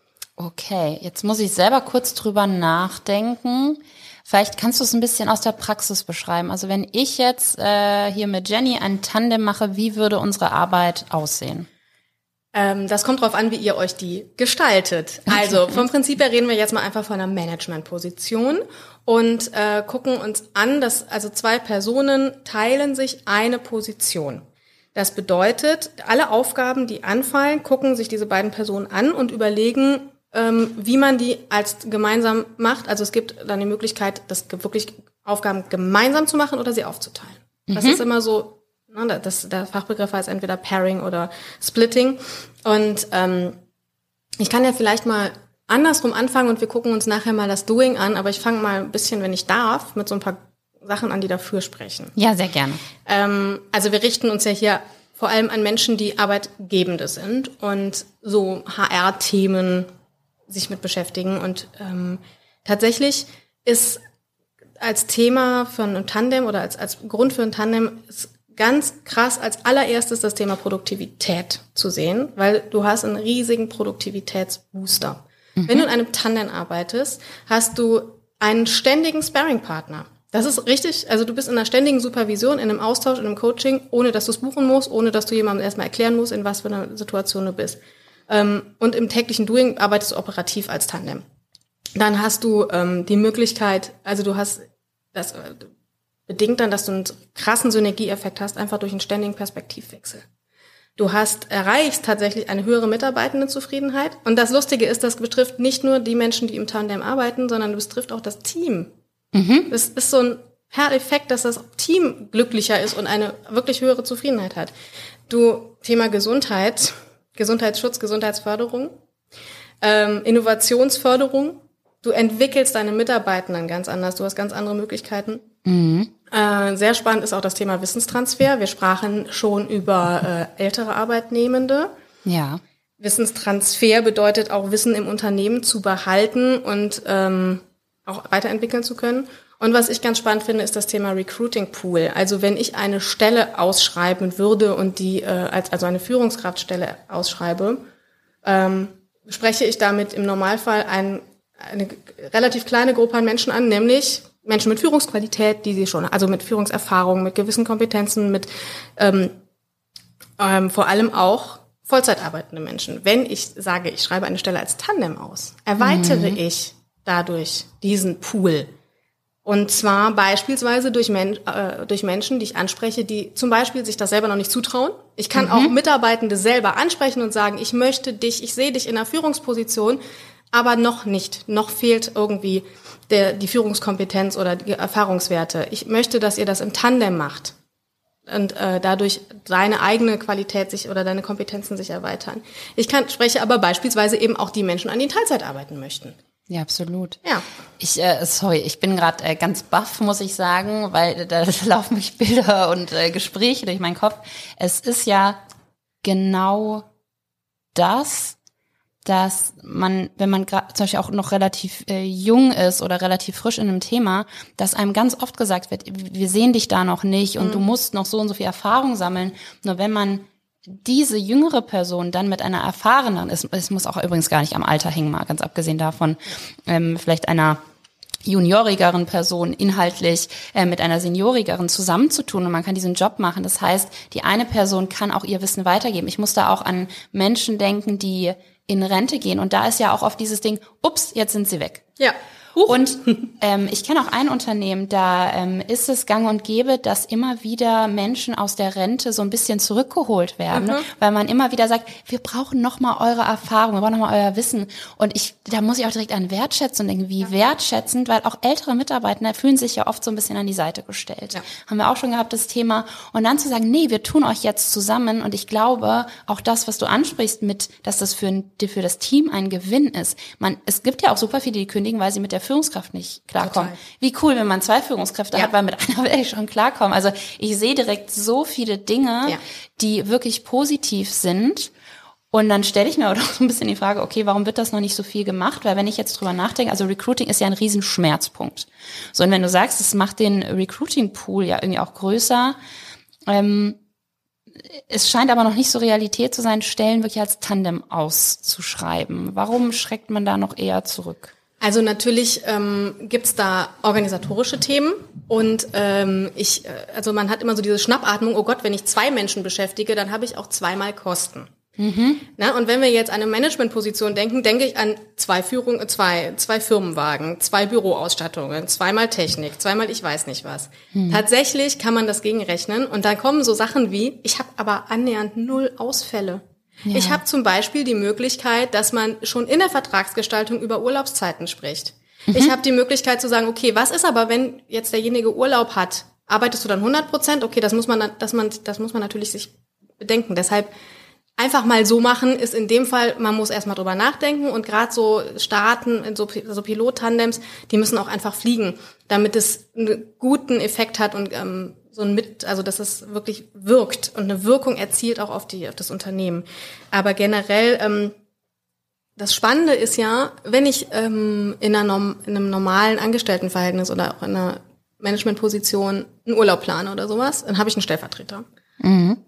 Okay, jetzt muss ich selber kurz drüber nachdenken. Vielleicht kannst du es ein bisschen aus der Praxis beschreiben. Also wenn ich jetzt äh, hier mit Jenny ein Tandem mache, wie würde unsere Arbeit aussehen? Ähm, das kommt drauf an, wie ihr euch die gestaltet. Okay. Also vom Prinzip her reden wir jetzt mal einfach von einer Managementposition und äh, gucken uns an, dass also zwei Personen teilen sich eine Position. Das bedeutet, alle Aufgaben, die anfallen, gucken sich diese beiden Personen an und überlegen, ähm, wie man die als gemeinsam macht. Also es gibt dann die Möglichkeit, das wirklich Aufgaben gemeinsam zu machen oder sie aufzuteilen. Mhm. Das ist immer so, ne, das, der Fachbegriff heißt entweder Pairing oder Splitting. Und ähm, ich kann ja vielleicht mal andersrum anfangen und wir gucken uns nachher mal das Doing an, aber ich fange mal ein bisschen, wenn ich darf, mit so ein paar Sachen an, die dafür sprechen. Ja, sehr gerne. Ähm, also wir richten uns ja hier vor allem an Menschen, die Arbeitgebende sind und so H R-Themen sich mit beschäftigen. Und ähm, tatsächlich ist als Thema für ein Tandem oder als, als Grund für ein Tandem ist ganz krass als allererstes das Thema Produktivität zu sehen, weil du hast einen riesigen Produktivitätsbooster. Mhm. Wenn du in einem Tandem arbeitest, hast du einen ständigen Sparring-Partner. Das ist richtig, also du bist in einer ständigen Supervision, in einem Austausch, in einem Coaching, ohne dass du es buchen musst, ohne dass du jemandem erstmal erklären musst, in was für einer Situation du bist. Und im täglichen Doing arbeitest du operativ als Tandem. Dann hast du ähm, die Möglichkeit, also du hast, das äh, bedingt dann, dass du einen krassen Synergieeffekt hast, einfach durch einen ständigen Perspektivwechsel. Du hast, erreichst tatsächlich eine höhere Mitarbeitendenzufriedenheit. Und das Lustige ist, das betrifft nicht nur die Menschen, die im Tandem arbeiten, sondern es betrifft auch das Team. Mhm. Das ist so ein Effekt, dass das Team glücklicher ist und eine wirklich höhere Zufriedenheit hat. Du, Thema Gesundheit, Gesundheitsschutz, Gesundheitsförderung, ähm, Innovationsförderung. Du entwickelst deine Mitarbeitenden ganz anders. Du hast ganz andere Möglichkeiten. Mhm. Äh, sehr spannend ist auch das Thema Wissenstransfer. Wir sprachen schon über äh, ältere Arbeitnehmende. Ja. Wissenstransfer bedeutet auch Wissen im Unternehmen zu behalten und ähm, auch weiterentwickeln zu können. Und was ich ganz spannend finde, ist das Thema Recruiting Pool. Also wenn ich eine Stelle ausschreiben würde und die äh, als also eine Führungskraftstelle ausschreibe, ähm, spreche ich damit im Normalfall ein, eine relativ kleine Gruppe an Menschen an, nämlich Menschen mit Führungsqualität, die sie schon, also mit Führungserfahrung, mit gewissen Kompetenzen, mit ähm, ähm, vor allem auch Vollzeit arbeitende Menschen. Wenn ich sage, ich schreibe eine Stelle als Tandem aus, erweitere mhm. ich dadurch diesen Pool. Und zwar beispielsweise durch, Men- äh, durch Menschen, die ich anspreche, die zum Beispiel sich das selber noch nicht zutrauen. Ich kann mhm. auch Mitarbeitende selber ansprechen und sagen, ich möchte dich, ich sehe dich in einer Führungsposition, aber noch nicht. Noch fehlt irgendwie der, die Führungskompetenz oder die Erfahrungswerte. Ich möchte, dass ihr das im Tandem macht und äh, dadurch deine eigene Qualität sich oder deine Kompetenzen sich erweitern. Ich kann spreche aber beispielsweise eben auch die Menschen an, die in Teilzeit arbeiten möchten. Ja, absolut. Ja. Ich, äh, sorry, ich bin gerade äh, ganz baff, muss ich sagen, weil da laufen mich Bilder und äh, Gespräche durch meinen Kopf. Es ist ja genau das, dass man, wenn man gerade zum Beispiel auch noch relativ äh, jung ist oder relativ frisch in einem Thema, dass einem ganz oft gesagt wird, wir sehen dich da noch nicht und mhm. du musst noch so und so viel Erfahrung sammeln. Nur wenn man diese jüngere Person dann mit einer erfahrenen, es, es muss auch übrigens gar nicht am Alter hängen, mal ganz abgesehen davon, ähm, vielleicht einer juniorigeren Person inhaltlich äh, mit einer seniorigeren zusammenzutun und man kann diesen Job machen. Das heißt, die eine Person kann auch ihr Wissen weitergeben. Ich muss da auch an Menschen denken, die in Rente gehen und da ist ja auch oft dieses Ding, ups, jetzt sind sie weg. Ja. Und ähm, ich kenne auch ein Unternehmen, da ähm, ist es gang und gäbe, dass immer wieder Menschen aus der Rente so ein bisschen zurückgeholt werden, mhm. ne? Weil man immer wieder sagt, wir brauchen noch mal eure Erfahrung, wir brauchen noch mal euer Wissen. Und ich, da muss ich auch direkt an Wertschätzung denken, wie ja. wertschätzend, weil auch ältere Mitarbeiter fühlen sich ja oft so ein bisschen an die Seite gestellt. Ja. Haben wir auch schon gehabt, das Thema. Und dann zu sagen, nee, wir tun euch jetzt zusammen. Und ich glaube, auch das, was du ansprichst mit, dass das für, ein, für das Team ein Gewinn ist. Man, es gibt ja auch super viele, die kündigen, weil sie mit der Führungskraft nicht klarkommen. Total. Wie cool, wenn man zwei Führungskräfte ja. hat, weil mit einer will ich schon klarkommen. Also ich sehe direkt so viele Dinge, ja. die wirklich positiv sind. Und dann stelle ich mir auch so ein bisschen die Frage, okay, warum wird das noch nicht so viel gemacht? Weil wenn ich jetzt drüber nachdenke, also Recruiting ist ja ein Riesenschmerzpunkt. So, und wenn du sagst, es macht den Recruiting-Pool ja irgendwie auch größer, ähm, es scheint aber noch nicht so Realität zu sein, Stellen wirklich als Tandem auszuschreiben. Warum schreckt man da noch eher zurück? Also natürlich ähm, gibt's da organisatorische Themen und ähm, ich, also man hat immer so diese Schnappatmung, oh Gott, wenn ich zwei Menschen beschäftige, dann habe ich auch zweimal Kosten. Mhm. Na, und wenn wir jetzt an eine Managementposition denken, denke ich an zwei Führung, zwei, zwei Firmenwagen, zwei Büroausstattungen, zweimal Technik, zweimal ich weiß nicht was. Mhm. Tatsächlich kann man das gegenrechnen und da kommen so Sachen wie, ich habe aber annähernd null Ausfälle. Ja. Ich habe zum Beispiel die Möglichkeit, dass man schon in der Vertragsgestaltung über Urlaubszeiten spricht. Mhm. Ich habe die Möglichkeit zu sagen, okay, was ist aber, wenn jetzt derjenige Urlaub hat? Arbeitest du dann hundert Prozent? Okay, das muss man, das man, das muss man natürlich sich bedenken. Deshalb einfach mal so machen ist in dem Fall, man muss erstmal drüber nachdenken und gerade so starten, so, so Pilot-Tandems, die müssen auch einfach fliegen, damit es einen guten Effekt hat und ähm, so ein mit, also dass es wirklich wirkt und eine Wirkung erzielt auch auf die, auf das Unternehmen. Aber generell, ähm, das Spannende ist ja, wenn ich ähm, in, einer, in einem normalen Angestelltenverhältnis oder auch in einer Managementposition einen Urlaub plane oder sowas, dann habe ich einen Stellvertreter. Mhm.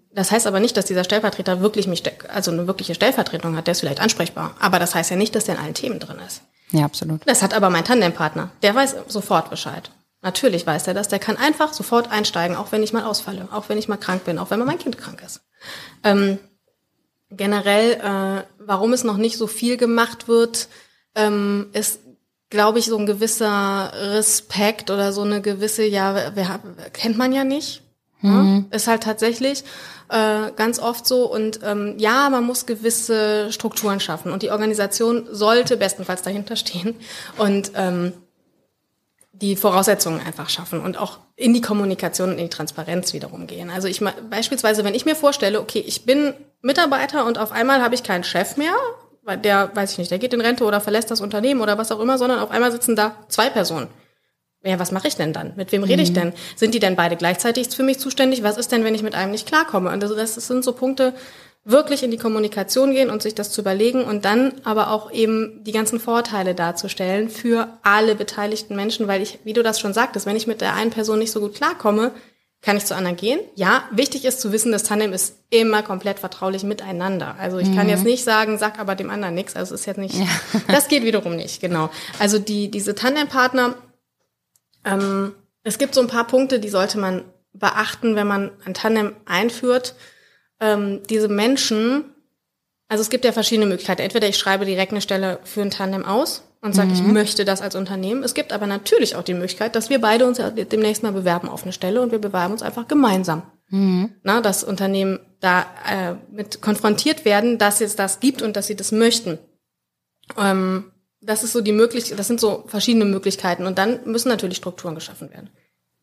das heißt aber nicht, dass dieser Stellvertreter wirklich mich, also eine wirkliche Stellvertretung hat, der ist vielleicht ansprechbar. Aber das heißt ja nicht, dass der in allen Themen drin ist. Ja, absolut. Das hat aber mein Tandempartner. Der weiß sofort Bescheid. Natürlich weiß er das. Der kann einfach sofort einsteigen, auch wenn ich mal ausfalle, auch wenn ich mal krank bin, auch wenn mal mein Kind krank ist. Ähm, generell, äh, warum es noch nicht so viel gemacht wird, ähm, ist, glaube ich, so ein gewisser Respekt oder so eine gewisse, ja, wer, kennt man ja nicht. Mhm. Ja, ist halt tatsächlich äh, ganz oft so. Und ähm, ja, man muss gewisse Strukturen schaffen. Und die Organisation sollte bestenfalls dahinter stehen und ähm, die Voraussetzungen einfach schaffen und auch in die Kommunikation und in die Transparenz wiederum gehen. Also ich beispielsweise, wenn ich mir vorstelle, okay, ich bin Mitarbeiter und auf einmal habe ich keinen Chef mehr, weil der, weiß ich nicht, der geht in Rente oder verlässt das Unternehmen oder was auch immer, sondern auf einmal sitzen da zwei Personen. Ja, was mache ich denn dann? Mit wem rede ich denn? Sind die denn beide gleichzeitig für mich zuständig? Was ist denn, wenn ich mit einem nicht klarkomme? Und also das sind so Punkte, wirklich in die Kommunikation gehen und sich das zu überlegen und dann aber auch eben die ganzen Vorteile darzustellen für alle beteiligten Menschen, weil ich, wie du das schon sagtest, wenn ich mit der einen Person nicht so gut klarkomme, kann ich zu anderen gehen. Ja, wichtig ist zu wissen, das Tandem ist immer komplett vertraulich miteinander. Also ich mhm. kann jetzt nicht sagen, sag aber dem anderen nichts. Also es ist jetzt nicht, ja. Das geht wiederum nicht, genau. Also die diese Tandempartner, ähm, es gibt so ein paar Punkte, die sollte man beachten, wenn man ein Tandem einführt. Ähm, diese Menschen, also es gibt ja verschiedene Möglichkeiten. Entweder ich schreibe direkt eine Stelle für ein Tandem aus und sage, mhm. ich möchte das als Unternehmen. Es gibt aber natürlich auch die Möglichkeit, dass wir beide uns ja demnächst mal bewerben auf eine Stelle und wir bewerben uns einfach gemeinsam. Mhm. Na, dass Unternehmen da äh, mit konfrontiert werden, dass es das gibt und dass sie das möchten. Ähm, das ist so die Möglichkeit, das sind so verschiedene Möglichkeiten und dann müssen natürlich Strukturen geschaffen werden.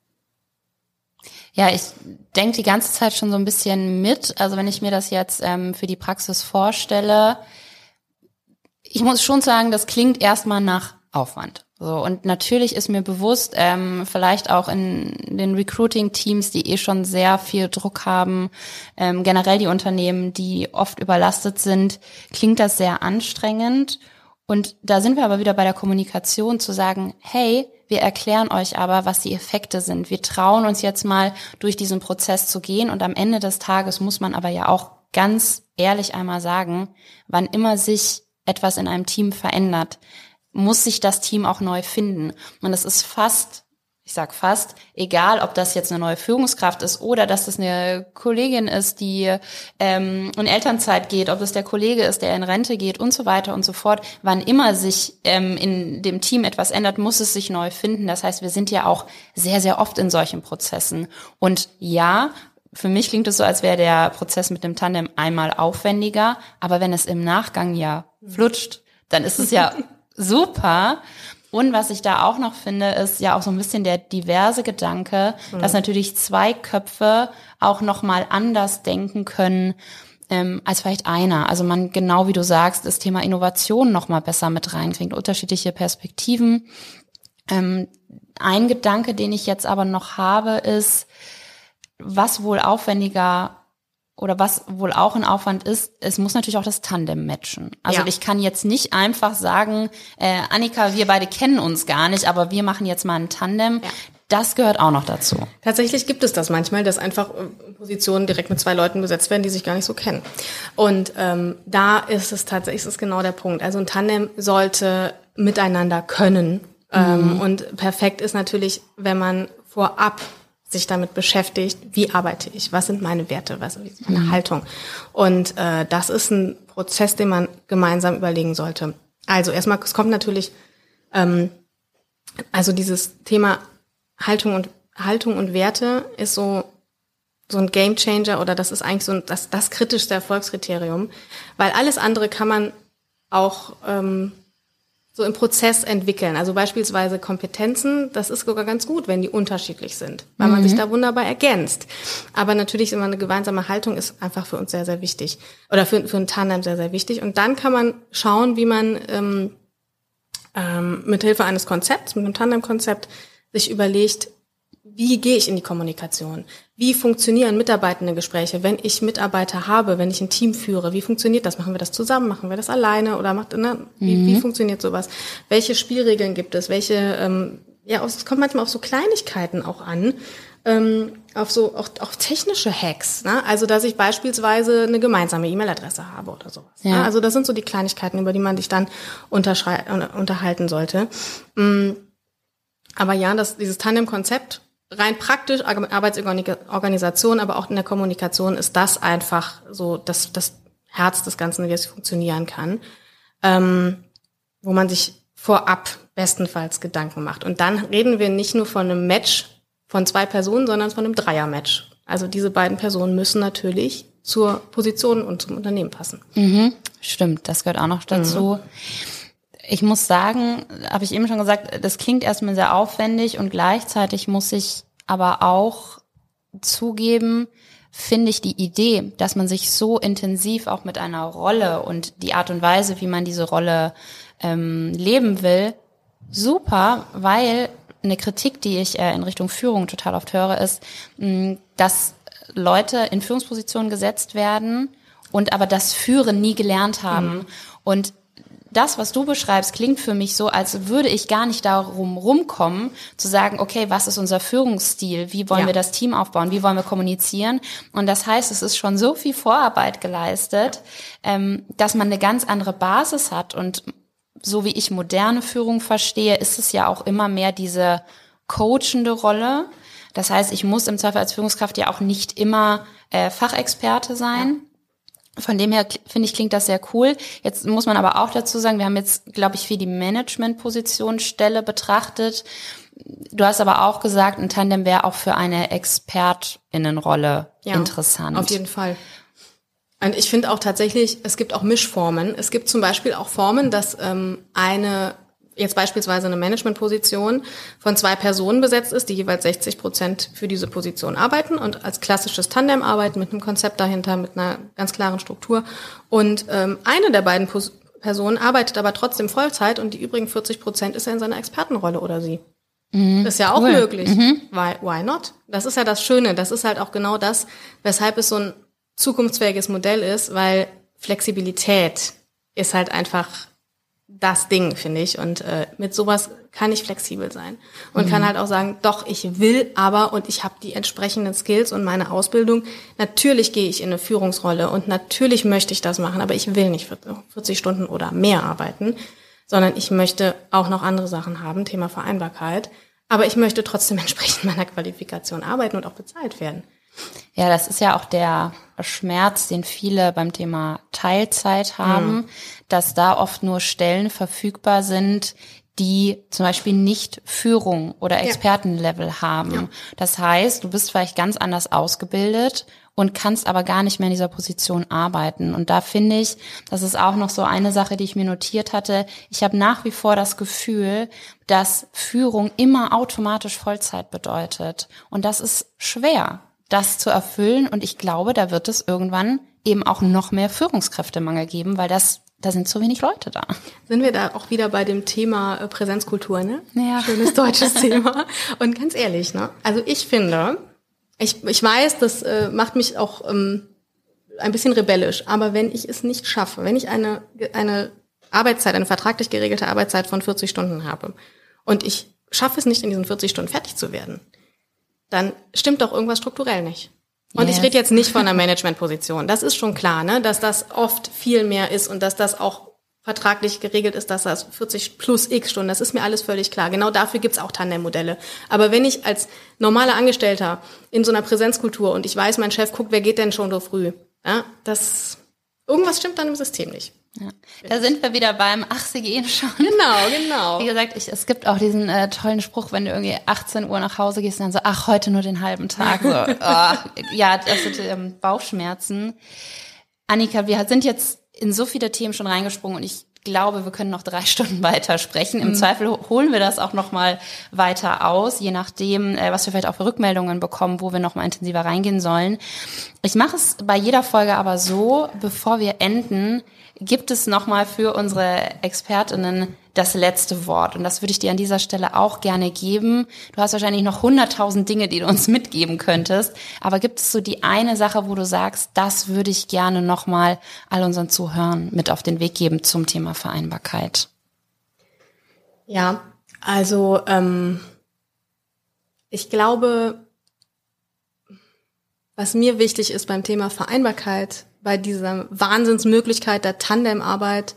Ja, ich denke die ganze Zeit schon so ein bisschen mit. Also wenn ich mir das jetzt ähm, für die Praxis vorstelle, ich muss schon sagen, das klingt erstmal nach Aufwand. So, und natürlich ist mir bewusst, ähm, vielleicht auch in den Recruiting-Teams, die eh schon sehr viel Druck haben, ähm, generell die Unternehmen, die oft überlastet sind, klingt das sehr anstrengend. Und da sind wir aber wieder bei der Kommunikation zu sagen, hey, wir erklären euch aber, was die Effekte sind. Wir trauen uns jetzt mal durch diesen Prozess zu gehen und am Ende des Tages muss man aber ja auch ganz ehrlich einmal sagen, wann immer sich etwas in einem Team verändert, muss sich das Team auch neu finden. Und es ist fast, ich sag fast, egal, ob das jetzt eine neue Führungskraft ist oder dass das eine Kollegin ist, die ähm, in Elternzeit geht, ob es der Kollege ist, der in Rente geht und so weiter und so fort. Wann immer sich ähm, in dem Team etwas ändert, muss es sich neu finden. Das heißt, wir sind ja auch sehr, sehr oft in solchen Prozessen. Und ja, für mich klingt es so, als wäre der Prozess mit dem Tandem einmal aufwendiger, aber wenn es im Nachgang ja flutscht, dann ist es ja super. Und was ich da auch noch finde, ist ja auch so ein bisschen der diverse Gedanke, mhm. dass natürlich zwei Köpfe auch noch mal anders denken können ähm, als vielleicht einer. Also man, genau wie du sagst, das Thema Innovation noch mal besser mit reinkriegt, unterschiedliche Perspektiven. Ähm, ein Gedanke, den ich jetzt aber noch habe, ist, was wohl aufwendiger oder was wohl auch ein Aufwand ist, es muss natürlich auch das Tandem matchen. Also ja. Ich kann jetzt nicht einfach sagen, äh, Annika, wir beide kennen uns gar nicht, aber wir machen jetzt mal ein Tandem. Ja. Das gehört auch noch dazu. Tatsächlich gibt es das manchmal, dass einfach Positionen direkt mit zwei Leuten besetzt werden, die sich gar nicht so kennen. Und ähm, da ist es tatsächlich, ist es genau der Punkt. Also ein Tandem sollte miteinander können. Mhm. Ähm, und perfekt ist natürlich, wenn man vorab sich damit beschäftigt, wie arbeite ich, was sind meine Werte, was ist meine mhm. Haltung. Und äh, das ist ein Prozess, den man gemeinsam überlegen sollte. Also erstmal, es kommt natürlich, ähm, also dieses Thema Haltung und Haltung und Werte ist so so ein Gamechanger oder das ist eigentlich so ein, das das kritischste Erfolgskriterium, weil alles andere kann man auch ähm, so im Prozess entwickeln. Also beispielsweise Kompetenzen, das ist sogar ganz gut, wenn die unterschiedlich sind, weil mhm. man sich da wunderbar ergänzt. Aber natürlich immer eine gemeinsame Haltung ist einfach für uns sehr, sehr wichtig. Oder für, für ein Tandem sehr, sehr wichtig. Und dann kann man schauen, wie man ähm, ähm, mit Hilfe eines Konzepts, mit einem Tandem-Konzept, sich überlegt, wie gehe ich in die Kommunikation? Wie funktionieren mitarbeitende Gespräche, wenn ich Mitarbeiter habe, wenn ich ein Team führe? Wie funktioniert das? Machen wir das zusammen? Machen wir das alleine? Oder macht, ne? wie, mhm. wie funktioniert sowas? Welche Spielregeln gibt es? Welche, ähm, ja, es kommt manchmal auf so Kleinigkeiten auch an, ähm, auf so auch, auch technische Hacks. Ne? Also dass ich beispielsweise eine gemeinsame E-Mail-Adresse habe oder sowas. Ja. Ne? Also das sind so die Kleinigkeiten, über die man sich dann unterschrei- unterhalten sollte. Aber ja, das, dieses Tandem-Konzept, rein praktisch, Arbeitsorganisation, aber auch in der Kommunikation ist das einfach so das, das Herz des Ganzen, wie es funktionieren kann, ähm, wo man sich vorab bestenfalls Gedanken macht. Und dann reden wir nicht nur von einem Match von zwei Personen, sondern von einem Dreier-Match. Also diese beiden Personen müssen natürlich zur Position und zum Unternehmen passen. Mhm, stimmt, das gehört auch noch dazu. Mhm. Ich muss sagen, habe ich eben schon gesagt, das klingt erstmal sehr aufwendig und gleichzeitig muss ich aber auch zugeben, finde ich die Idee, dass man sich so intensiv auch mit einer Rolle und die Art und Weise, wie man diese Rolle ähm, leben will, super, weil eine Kritik, die ich äh, in Richtung Führung total oft höre, ist, mh, dass Leute in Führungspositionen gesetzt werden und aber das Führen nie gelernt haben. Mhm. Und das, was du beschreibst, klingt für mich so, als würde ich gar nicht darum rumkommen, zu sagen, okay, was ist unser Führungsstil? Wie wollen ja. wir das Team aufbauen? Wie wollen wir kommunizieren? Und das heißt, es ist schon so viel Vorarbeit geleistet, ähm, dass man eine ganz andere Basis hat. Und so wie ich moderne Führung verstehe, ist es ja auch immer mehr diese coachende Rolle. Das heißt, ich muss im Zweifel als Führungskraft ja auch nicht immer äh, Fachexperte sein. Ja. Von dem her, finde ich, klingt das sehr cool. Jetzt muss man aber auch dazu sagen, wir haben jetzt, glaube ich, viel die Management-Positionsstelle betrachtet. Du hast aber auch gesagt, ein Tandem wäre auch für eine ExpertInnenrolle ja, interessant. Auf jeden Fall. Und ich finde auch tatsächlich, es gibt auch Mischformen. Es gibt zum Beispiel auch Formen, dass ähm, eine jetzt beispielsweise eine Managementposition von zwei Personen besetzt ist, die jeweils sechzig Prozent für diese Position arbeiten und als klassisches Tandem arbeiten mit einem Konzept dahinter, mit einer ganz klaren Struktur. Und ähm, eine der beiden Pos- Personen arbeitet aber trotzdem Vollzeit und die übrigen vierzig Prozent ist ja in seiner Expertenrolle oder sie. Mhm, das ist ja auch cool. möglich. Mhm. Why, why not? Das ist ja das Schöne. Das ist halt auch genau das, weshalb es so ein zukunftsfähiges Modell ist, weil Flexibilität ist halt einfach das Ding, finde ich. Und äh, mit sowas kann ich flexibel sein und mhm. kann halt auch sagen, doch, ich will aber und ich habe die entsprechenden Skills und meine Ausbildung. Natürlich gehe ich in eine Führungsrolle und natürlich möchte ich das machen, aber ich will nicht vierzig Stunden oder mehr arbeiten, sondern ich möchte auch noch andere Sachen haben, Thema Vereinbarkeit. Aber ich möchte trotzdem entsprechend meiner Qualifikation arbeiten und auch bezahlt werden. Ja, das ist ja auch der Schmerz, den viele beim Thema Teilzeit haben, mhm. dass da oft nur Stellen verfügbar sind, die zum Beispiel nicht Führung oder Expertenlevel ja. haben. Ja. Das heißt, du bist vielleicht ganz anders ausgebildet und kannst aber gar nicht mehr in dieser Position arbeiten. Und da finde ich, das ist auch noch so eine Sache, die ich mir notiert hatte. Ich habe nach wie vor das Gefühl, dass Führung immer automatisch Vollzeit bedeutet. Und das ist schwer, das zu erfüllen. Und ich glaube, da wird es irgendwann eben auch noch mehr Führungskräftemangel geben, weil das da sind zu wenig Leute da. Sind wir da auch wieder bei dem Thema Präsenzkultur, ne? Ja. Schönes deutsches Thema. Und ganz ehrlich, ne? Also ich finde, ich, ich weiß, das äh, macht mich auch ähm, ein bisschen rebellisch, aber wenn ich es nicht schaffe, wenn ich eine, eine Arbeitszeit, eine vertraglich geregelte Arbeitszeit von vierzig Stunden habe und ich schaffe es nicht, in diesen vierzig Stunden fertig zu werden, dann stimmt doch irgendwas strukturell nicht. Und yes. ich rede jetzt nicht von einer Managementposition. Das ist schon klar, ne, dass das oft viel mehr ist und dass das auch vertraglich geregelt ist, dass das vierzig plus x Stunden, das ist mir alles völlig klar. Genau dafür gibt's auch Tandem-Modelle. Aber wenn ich als normaler Angestellter in so einer Präsenzkultur und ich weiß, mein Chef guckt, wer geht denn schon so früh, ja, das irgendwas stimmt dann im System nicht. Ja. Da sind wir wieder beim Ach, sie gehen schon. Genau, genau. Wie gesagt, ich, es gibt auch diesen äh, tollen Spruch, wenn du irgendwie achtzehn Uhr nach Hause gehst und dann so, ach, heute nur den halben Tag. So, oh, ja, das sind ähm, Bauchschmerzen. Annika, wir sind jetzt in so viele Themen schon reingesprungen und ich glaube, wir können noch drei Stunden weiter sprechen. Im mhm. Zweifel holen wir das auch noch mal weiter aus, je nachdem, äh, was wir vielleicht auch für Rückmeldungen bekommen, wo wir noch mal intensiver reingehen sollen. Ich mache es bei jeder Folge aber so, bevor wir enden, gibt es nochmal für unsere ExpertInnen das letzte Wort. Und das würde ich dir an dieser Stelle auch gerne geben. Du hast wahrscheinlich noch hunderttausend Dinge, die du uns mitgeben könntest. Aber gibt es so die eine Sache, wo du sagst, das würde ich gerne nochmal all unseren Zuhörern mit auf den Weg geben zum Thema Vereinbarkeit? Ja, also ähm, Ich glaube, was mir wichtig ist beim Thema Vereinbarkeit, bei dieser Wahnsinnsmöglichkeit der Tandemarbeit,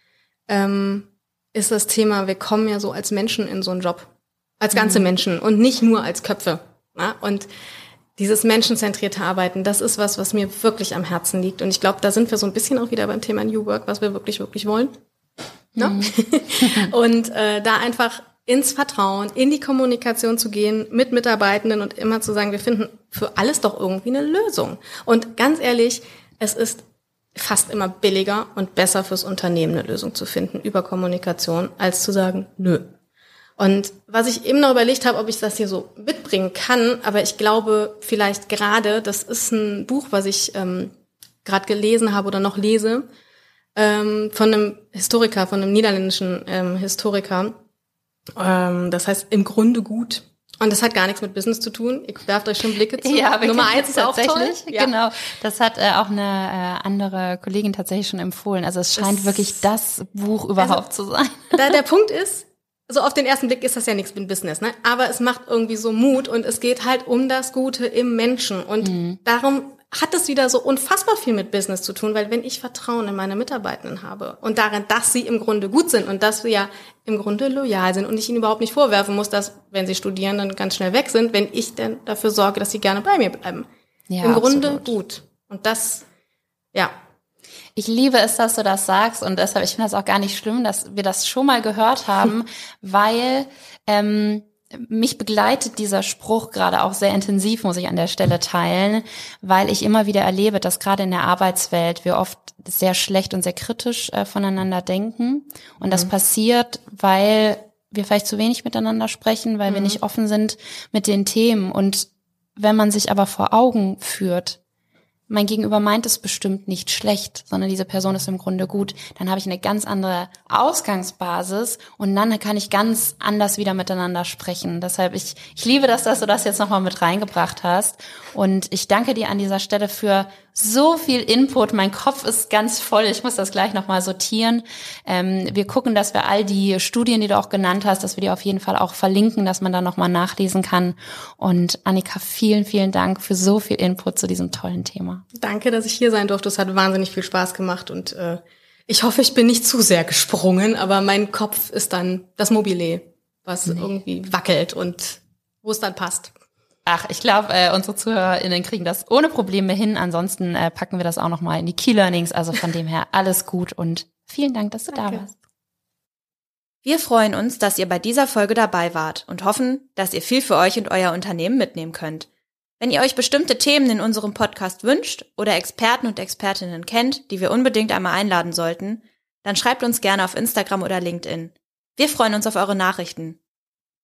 ähm, ist das Thema, wir kommen ja so als Menschen in so einen Job. Als ganze mhm. Menschen und nicht nur als Köpfe. Ja? Und dieses menschenzentrierte Arbeiten, das ist was, was mir wirklich am Herzen liegt. Und ich glaube, da sind wir so ein bisschen auch wieder beim Thema New Work, was wir wirklich, wirklich wollen. Ne? Mhm. Und äh, da einfach ins Vertrauen, in die Kommunikation zu gehen mit Mitarbeitenden und immer zu sagen, wir finden für alles doch irgendwie eine Lösung. Und ganz ehrlich, es ist fast immer billiger und besser fürs Unternehmen eine Lösung zu finden über Kommunikation, als zu sagen, nö. Und was ich eben noch überlegt habe, ob ich das hier so mitbringen kann, aber ich glaube vielleicht gerade, das ist ein Buch, was ich ähm, gerade gelesen habe oder noch lese, ähm, von einem Historiker, von einem niederländischen ähm, Historiker. Ähm, das heißt im Grunde gut. Und das hat gar nichts mit Business zu tun. Ihr werft euch schon Blicke zu. Ja, Nummer eins ist auch toll. Ja. Genau, das hat äh, auch eine äh, andere Kollegin tatsächlich schon empfohlen. Also es scheint das wirklich das Buch überhaupt also, zu sein. Da der Punkt ist, so auf den ersten Blick ist das ja nichts mit Business, ne? Aber es macht irgendwie so Mut und es geht halt um das Gute im Menschen. Und mhm. darum hat es wieder so unfassbar viel mit Business zu tun, weil wenn ich Vertrauen in meine Mitarbeitenden habe und darin, dass sie im Grunde gut sind und dass wir ja im Grunde loyal sind und ich ihnen überhaupt nicht vorwerfen muss, dass, wenn sie studieren, dann ganz schnell weg sind, wenn ich dann dafür sorge, dass sie gerne bei mir bleiben. Ja, im Grunde absolut. Gut. Und das, ja. Ich liebe es, dass du das sagst und deshalb, ich finde das auch gar nicht schlimm, dass wir das schon mal gehört haben, weil ähm, mich begleitet dieser Spruch gerade auch sehr intensiv, muss ich an der Stelle teilen, weil ich immer wieder erlebe, dass gerade in der Arbeitswelt wir oft sehr schlecht und sehr kritisch äh, voneinander denken und mhm. das passiert, weil wir vielleicht zu wenig miteinander sprechen, weil mhm. wir nicht offen sind mit den Themen und wenn man sich aber vor Augen führt, mein Gegenüber meint es bestimmt nicht schlecht, sondern diese Person ist im Grunde gut, dann habe ich eine ganz andere Ausgangsbasis und dann kann ich ganz anders wieder miteinander sprechen. Deshalb, ich, ich liebe das, dass du das jetzt nochmal mit reingebracht hast und ich danke dir an dieser Stelle für so viel Input. Mein Kopf ist ganz voll, ich muss das gleich nochmal sortieren. Ähm, wir gucken, dass wir all die Studien, die du auch genannt hast, dass wir die auf jeden Fall auch verlinken, dass man da nochmal nachlesen kann. Und Annika, vielen, vielen Dank für so viel Input zu diesem tollen Thema. Danke, dass ich hier sein durfte. Es hat wahnsinnig viel Spaß gemacht und äh, ich hoffe, ich bin nicht zu sehr gesprungen, aber mein Kopf ist dann das Mobile, was nee. irgendwie wackelt und wo es dann passt. Ach, ich glaube, äh, unsere ZuhörerInnen kriegen das ohne Probleme hin. Ansonsten äh, packen wir das auch nochmal in die Key Learnings. Also von dem her alles gut und vielen Dank, dass du Danke. Da warst. Wir freuen uns, dass ihr bei dieser Folge dabei wart und hoffen, dass ihr viel für euch und euer Unternehmen mitnehmen könnt. Wenn ihr euch bestimmte Themen in unserem Podcast wünscht oder Experten und Expertinnen kennt, die wir unbedingt einmal einladen sollten, dann schreibt uns gerne auf Instagram oder LinkedIn. Wir freuen uns auf eure Nachrichten.